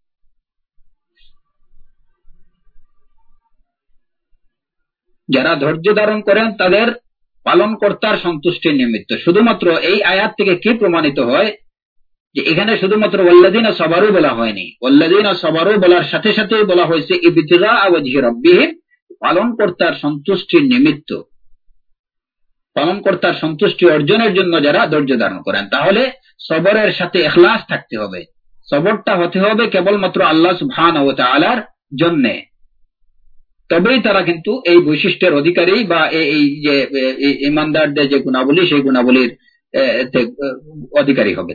যারা ধৈর্য ধারণ করেন তাদের পালনকর্তার সন্তুষ্টির নিমিত্ত। শুধুমাত্র এই আয়াত থেকে কি প্রমাণিত হয় যে এখানে শুধুমাত্র ওয়াল্লাযীনা সাবারু বলা হয়নি, ওয়াল্লাযীনা সাবারু বলার সাথে সাথে বলা হয়েছে ইবতিগাআ ওয়াজহি রাব্বিহিম, পালনকর্তার সন্তুষ্টির নিমিত্ত, পালনকর্তার সন্তুষ্টি অর্জনের জন্য যারা ধৈর্য ধারণ করেন। তাহলে সবরের সাথে ইখলাস থাকতে হবে, সবরটা হতে হবে কেবলমাত্র আল্লাহ সুবহানাহু ওয়া তাআলার জন্য, তবেই তারা কিন্তু এই বৈশিষ্ট্যের অধিকারী বা এই যে ঈমানদারদের যে গুণাবলী সেই গুণাবলীর অধিকারী হবে।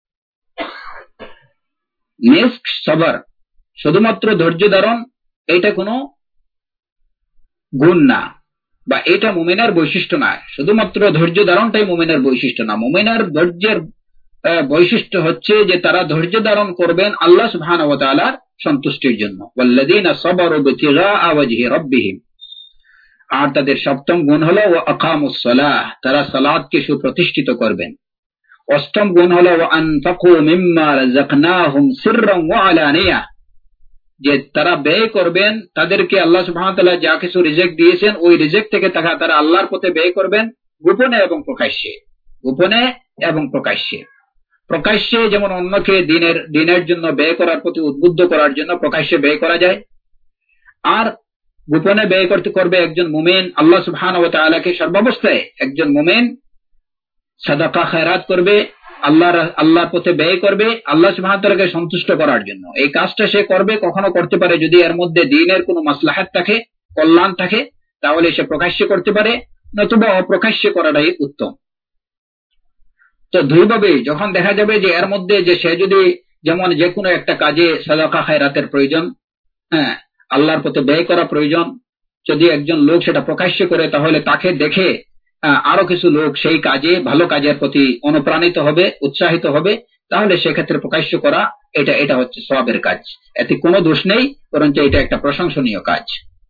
নেক্সট সবর, শুধুমাত্র ধৈর্য ধারণ এটা কোনো গুণ না, বা এটা মুমিনের বৈশিষ্ট্য না। শুধুমাত্র ধৈর্য ধারণটাই মুমিনের বৈশিষ্ট্য না, মুমিনের ধৈর্যের বৈশিষ্ট্য হচ্ছে যে তারা ধৈর্য ধারণ করবেন আল্লাহ সুবহানাহু ওয়া তাআলার সন্তুষ্টির জন্য। ওয়াল্লাযীনা সাবারু ইবতিগাআ ওয়াজহি রাব্বিহিম, আর তাদের সপ্তম গুণ হলো ওয়া আকামুস সালাহ, তারা সালাতকে সুপ্রতিষ্ঠিত করবেন। অষ্টম গুণ হলো ওয়া আনফাকু মিম্মা রাযাকনাহুম সিররান ওয়া আলানিয়া, যে তারা ব্যয় করবেন, তাদেরকে আল্লাহ সুবহানাহু ওয়া তাআলা যা কিছু রিজিক দিয়েছেন ওই রিজিক থেকে তারা আল্লাহর পথে ব্যয় করবেন, গোপনে এবং প্রকাশ্যে, গোপনে এবং প্রকাশ্যে। প্রকাশ্যে যেমন অন্যকে দিনের দিনের জন্য ব্যয় করার প্রতি উদ্বুদ্ধ করার জন্য প্রকাশ্যে ব্যয় করা যায়, আর গোপনে ব্যয় করতে করবে একজন মুমিন আল্লাহ সুবহানাহু ওয়া তাআলাকে সর্বাবস্থায়, একজন মুমিন সাদাকা খায়রাত করবে, আল্লাহর আল্লাহর পথে ব্যয় করবে আল্লাহ সুবহানাহু ওয়া তাআলাকে সন্তুষ্ট করার জন্য। এই কাজটা সে করবে, কখনো করতে পারে যদি এর মধ্যে দ্বীনের কোনো মাসলাহাত থাকে, কল্যাণ থাকে, তাহলে সে প্রকাশ্যে করতে পারে, নতুবা অপ্রকাশ্যে করাটাই উত্তম। তো দুইভাবে যখন দেখা যাবে যে এর মধ্যে যে সে যদি যেমন যে কোনো একটা কাজে সাদাকা খায়রাতের প্রয়োজন, হ্যাঁ আল্লাহর পথে ব্যয় করা প্রয়োজন, যদি একজন লোক সেটা প্রকাশ্যে করে তাহলে তাকে দেখে আরো কিছু লোক সেই কাজে ভালো কাজের প্রতি অনুপ্রাণিত হবে, উৎসাহিত হবে, তাহলে সেক্ষেত্রে প্রকাশ্য করা এটা এটা হচ্ছে সওয়াবের কাজ, এতে কোনো দোষ নেই, বরঞ্চ এটা একটা প্রশংসনীয় কাজ।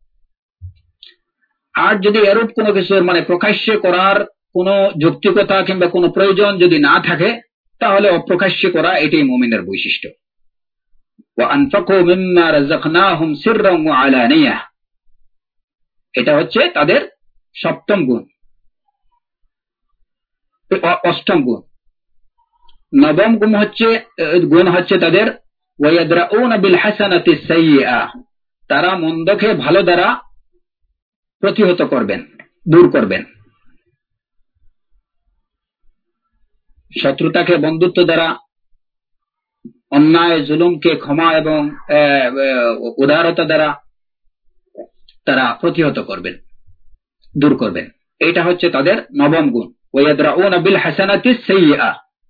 আর যদি এরূপ কোনো কিছুর মানে প্রকাশ্যে করার কোনো যৌক্তিকতা কিংবা কোনো প্রয়োজন যদি না থাকে, তাহলে অপ্রকাশ্যে করা এটাই মুমিনের বৈশিষ্ট্য। ওয়া আনফাকু মিম্মা রাযাকনাহুম সিররান ওয়া আলানিয়া, এটা হচ্ছে তাদের সপ্তম গুণ। অষ্টম গুণ, নবম গুণ হচ্ছে গুণ হচ্ছে তাদের ওয়ায়াদরাউনা বিল হাসানাতিস সাইয়্যিআ, তারা মন্দকে ভালো দ্বারা প্রতিহত করবেন, দূর করবেন। শত্রুতাকে বন্ধুত্ব দ্বারা, অন্যায় জুলুমকে ক্ষমা এবং উদারতা দ্বারা তারা প্রতিহত করবেন, দূর করবেন। এটা হচ্ছে তাদের নবম গুণ, ওয়ায়াদরাউনা বিল হাসানাতিস সাইয়্যিআ।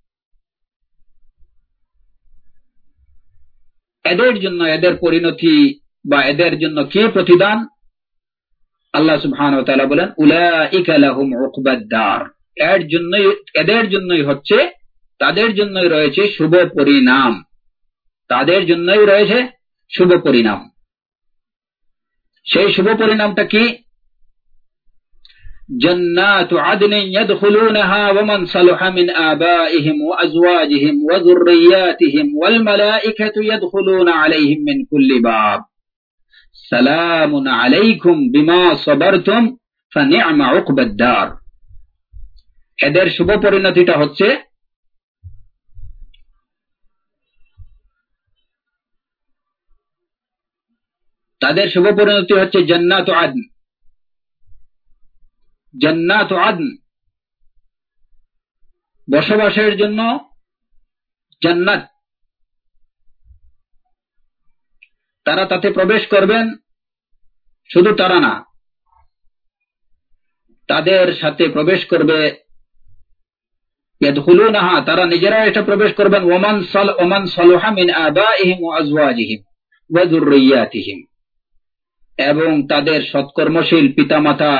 এদের জন্য এদের পরিণতি বা এদের জন্য কি প্রতিদান, আল্লাহ সুবহানাহু ওয়া তাআলা বলেন উলাইকা লাহুম উকবাদ দার, এর জন্যই এদের জন্যই হচ্ছে, তাদের জন্যই রয়েছে শুভ পরিণাম, তাদের জন্যই রয়েছে শুভ পরিণাম। সেই শুভ পরিণামটা কি? জান্নাতু আদনিন ইয়াদখুলুনাহা ওয়া মান সালাহা মিন আবাইহিম ওয়া আজওয়াজিহিম ওয়া যুররিয়াতিহিম ওয়াল মালাইকাতু ইয়াদখুলুনা আলাইহিম মিন কুল্লি বাব সালামুন আলাইকুম বিমা সাবারতুম ফানি'মা উকবাদ দার। এদের শুভ পরিণতিটা হচ্ছে তাদের শুভ পরিণতি হচ্ছে জান্নাতু আদন, জান্নাতু আদন বসবাসের জন্য জান্নাত, তারা তাতে প্রবেশ করবেন। শুধু তারা না, তাদের সাথে প্রবেশ করবে ইয়াদখুলুনাহা, তারা নিজেরা এটা প্রবেশ করবেন, ওমান সাল ওমান সালাহা মিন আবাইহিম ওয়া আজওয়াজিহিম ওয়া যুররিয়াতিহিম, এবং তাদের সৎকর্মশীল পিতামাতা,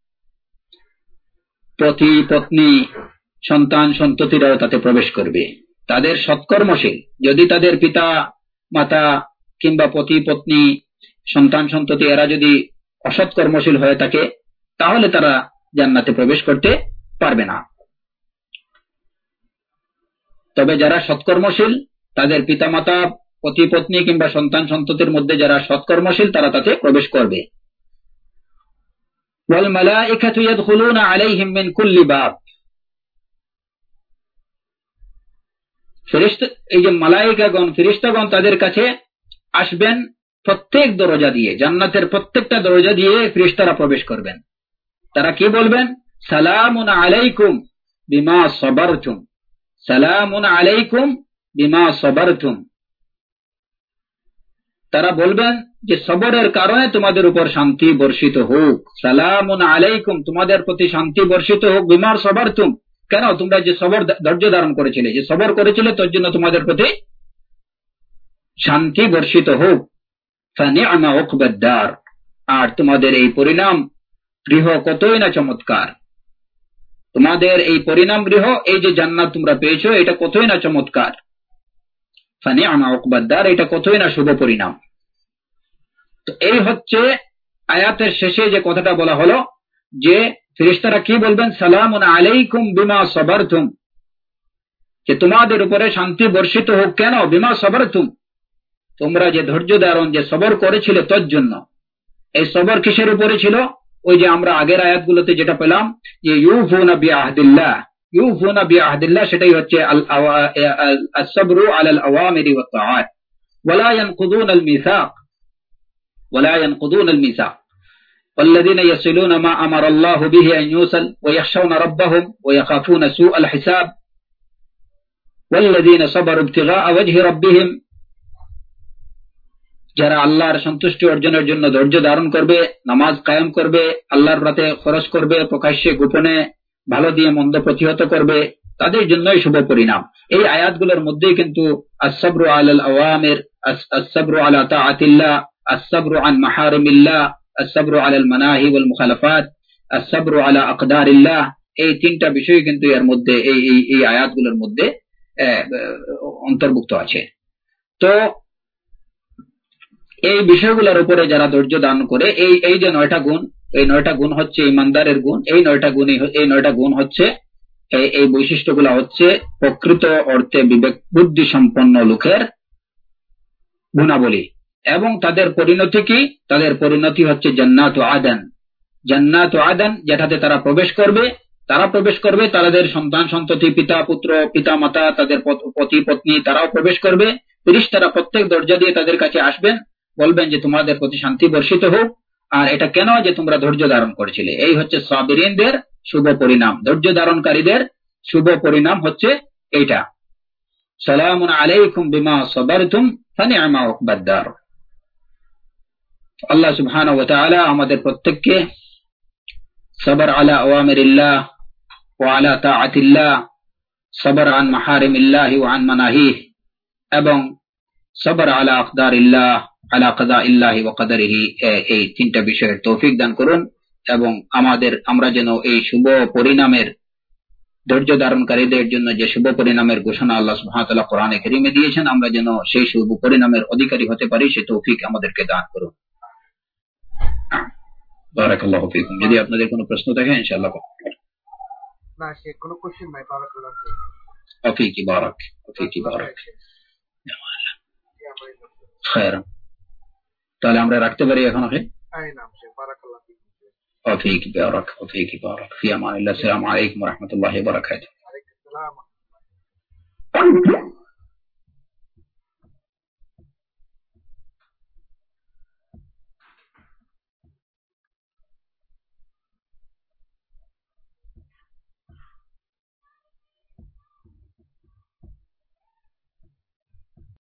পতি পত্নী, সন্তান সন্ততিরাও তাতে প্রবেশ করবে। তাদের সৎকর্মশীল, যদি তাদের পিতা মাতা কিংবা পতি পত্নী, সন্তান সন্ততি এরা যদি অসৎকর্মশীল হয়ে থাকে, তাহলে তারা জান্নাতে প্রবেশ করতে পারবে না। তবে যারা সৎকর্মশীল তাদের পিতামাতা পতি পত্নী কিংবা সন্তান সন্ততির মধ্যে যারা সৎকর্মশীল তারা তাতে প্রবেশ করবে। ওয়াল মালাইকাতু ইয়াদখুলুনা আলাইহিম মিন কুল্লি বাব, ফেরেশতা এই যে মালায়েকাগণ ফেরেশতাগণ তাদের কাছে আসবেন প্রত্যেক দরজা দিয়ে, জান্নাতের প্রত্যেকটা দরজা দিয়ে ফেরেশতারা প্রবেশ করবেন। তারা কি বলবেন? সালামুন আলাইকুম বিমা সাবারতুম, সালামুন আলাইকুম বিমা সাবারতুম। তারা বলবেন যে সবরের কারণে তোমাদের উপর শান্তি বর্ষিত হোক, সালামুন আলাইকুম তোমাদের প্রতি শান্তি বর্ষিত হোক, বিমা সাবারতুম কেন? তোমরা যে সবর ধৈর্য ধারণ করেছিলে, যে সবর করেছিলে তার জন্য তোমাদের প্রতি শান্তি বর্ষিত হোক। ফানি'মা উকবাদ দার, আর তোমাদের এই পরিণাম গৃহ কতই না চমৎকার, তোমাদের এই পরিণাম গৃহ এই যে জান্নাত তোমরা পেয়েছো এটা কতই না চমৎকার। ফানি'মা উকবাদ দার, এটা কতই না শুভ পরিণাম। তো এই হচ্ছে আয়াতের শেষে যে কথাটা বলা হলো যে ফেরেশতারা কি বলবেন? সালামুন আলাইকুম বিমা সাবারতুম, যে তোমাদের উপরে শান্তি বর্ষিত হোক কেন? বিমা সাবারতুম, তোমরা যে ধৈর্য ধারণ যে সবর করেছিলে তার জন্য। এই সবর কিসের উপরে ছিল? ওই যে আমরা আগের আয়াতগুলোতে যেটা পেলাম যে ইউফুনা বিআহদিল্লাহ, ইউফুনা বিআহদিল্লাহ সেটাই হচ্ছে আস-সাবরু আলাল আওয়ামিরি ওয়াত তাআত ওয়ালা ইয়ানকুদুনা আল মিসাক ওয়ালা ইয়ানকুদুনা আল মিসাক والذين يصلون ما أمر الله به أن يوصل ويخشون ربهم ويخافون سوء الحساب والذين صبروا ابتغاء وجه ربهم, যারা আল্লাহর সন্তুষ্টি অর্জনের জন্য ধৈর্য ধারণ করবে, নামাজ কায়েম করবে, আল্লাহর রাতে খরচ করবে, প্রকাশ্যে গোপনে ভালো দিয়ে মন্দ প্রতিহত করবে, তাদের জন্যই শুভ পরিণাম। এই আয়াতগুলোর মধ্যেই কিন্তু আস-সাবরু আলাল আওয়ামির, আস-সাবরু আলা তাআতিল্লাহ, আস-সাবরু আন মাহারিমিল্লাহ, আস-সাবরু আলাল মানাহি ওয়াল মুখালাফাত, আস-সাবরু আলা আকদারিল্লাহ, এই তিনটা বিষয় কিন্তু এর মধ্যে এই এই আয়াতগুলোর মধ্যে অন্তর্ভুক্ত আছে। তো এই বিষয়গুলোর উপরে যারা ধৈর্য দান করে, এই এই যে নয়টা গুণ, এই নয়টা গুণ হচ্ছে ইমানদারের গুণ, এই নয়টা গুণ এই নয়টা গুণ হচ্ছে এই এই বৈশিষ্ট্যগুলো হচ্ছে প্রকৃত অর্থে বিবেক বুদ্ধি সম্পন্ন লোকের গুণাবলী। এবং তাদের পরিণতি কি? তাদের পরিণতি হচ্ছে জান্নাত ও আদান, জান্নাত ও আদান, যেটাতে তারা প্রবেশ করবে। তারা প্রবেশ করবে, তাদের সন্তান সন্ততি, পিতা পুত্র, পিতা মাতা, তাদের পতি পত্নী, তারাও প্রবেশ করবে। ফেরেশতারা প্রত্যেক দরজা দিয়ে তাদের কাছে আসবেন, বলবেন যে তোমাদের প্রতি শান্তি বর্ষিত হোক। আর এটা কেন? যে তোমরা ধৈর্য ধারণ করেছিলে। এই হচ্ছে সাবিরিনদের শুভ পরিণাম, ধৈর্য ধারণকারীদের শুভ পরিণাম হচ্ছে এইটা। সালামুন আলাইকুম বিমা সাবারতুম ফানি'মা উকবাদ দার। আল্লাহ সুবহানাহু ওয়া তাআলা আমাদের প্রত্যেককে সবর আলা আওয়ামিরিল্লাহ ওয়া আলা তাআতিল্লাহ, সবর আন মাহারিমিল্লাহ ওয়া আন মানাহিহ, এবং সবর আলা আকদারিল্লাহ আলা কাদাইল্লাহি ওয়া কাদারিহি, এই তিনটা বিষয়ের তৌফিক দান করুন। এবং আমাদের আমরা যেন এই শুভ পরিণামের, ধৈর্য ধারণকারীদের জন্য যে শুভ পরিণামের ঘোষণা আল্লাহ সুবহানাহু ওয়া তাআলা কোরআনে কারীমে দিয়েছেন, আমরা যেন সেই শুভ পরিণামের অধিকারী হতে পারি, সেই তৌফিক আমাদেরকে দান করুন। বারাকাল্লাহু ফীকুম। যদি আপনাদের কোনো প্রশ্ন থাকে ইনশাআল্লাহ। না শেখ, কোনো কোশ্চেন নাই। বারাকাল্লাহু ফীকি বারাক ফীকি বারাক খায়র। তাহলে আমরা রাখতে পারি এখন? ওকে, আই নাম শেখ, বারাকাল্লাহু ফীকুম। ফীকি বারাক ফীকি বারাক। ফি আমানিল্লাহ। আসসালামু আলাইকুম ওয়া রাহমাতুল্লাহি ওয়া বারাকাতুহু। ওয়া আলাইকুম আসসালাম।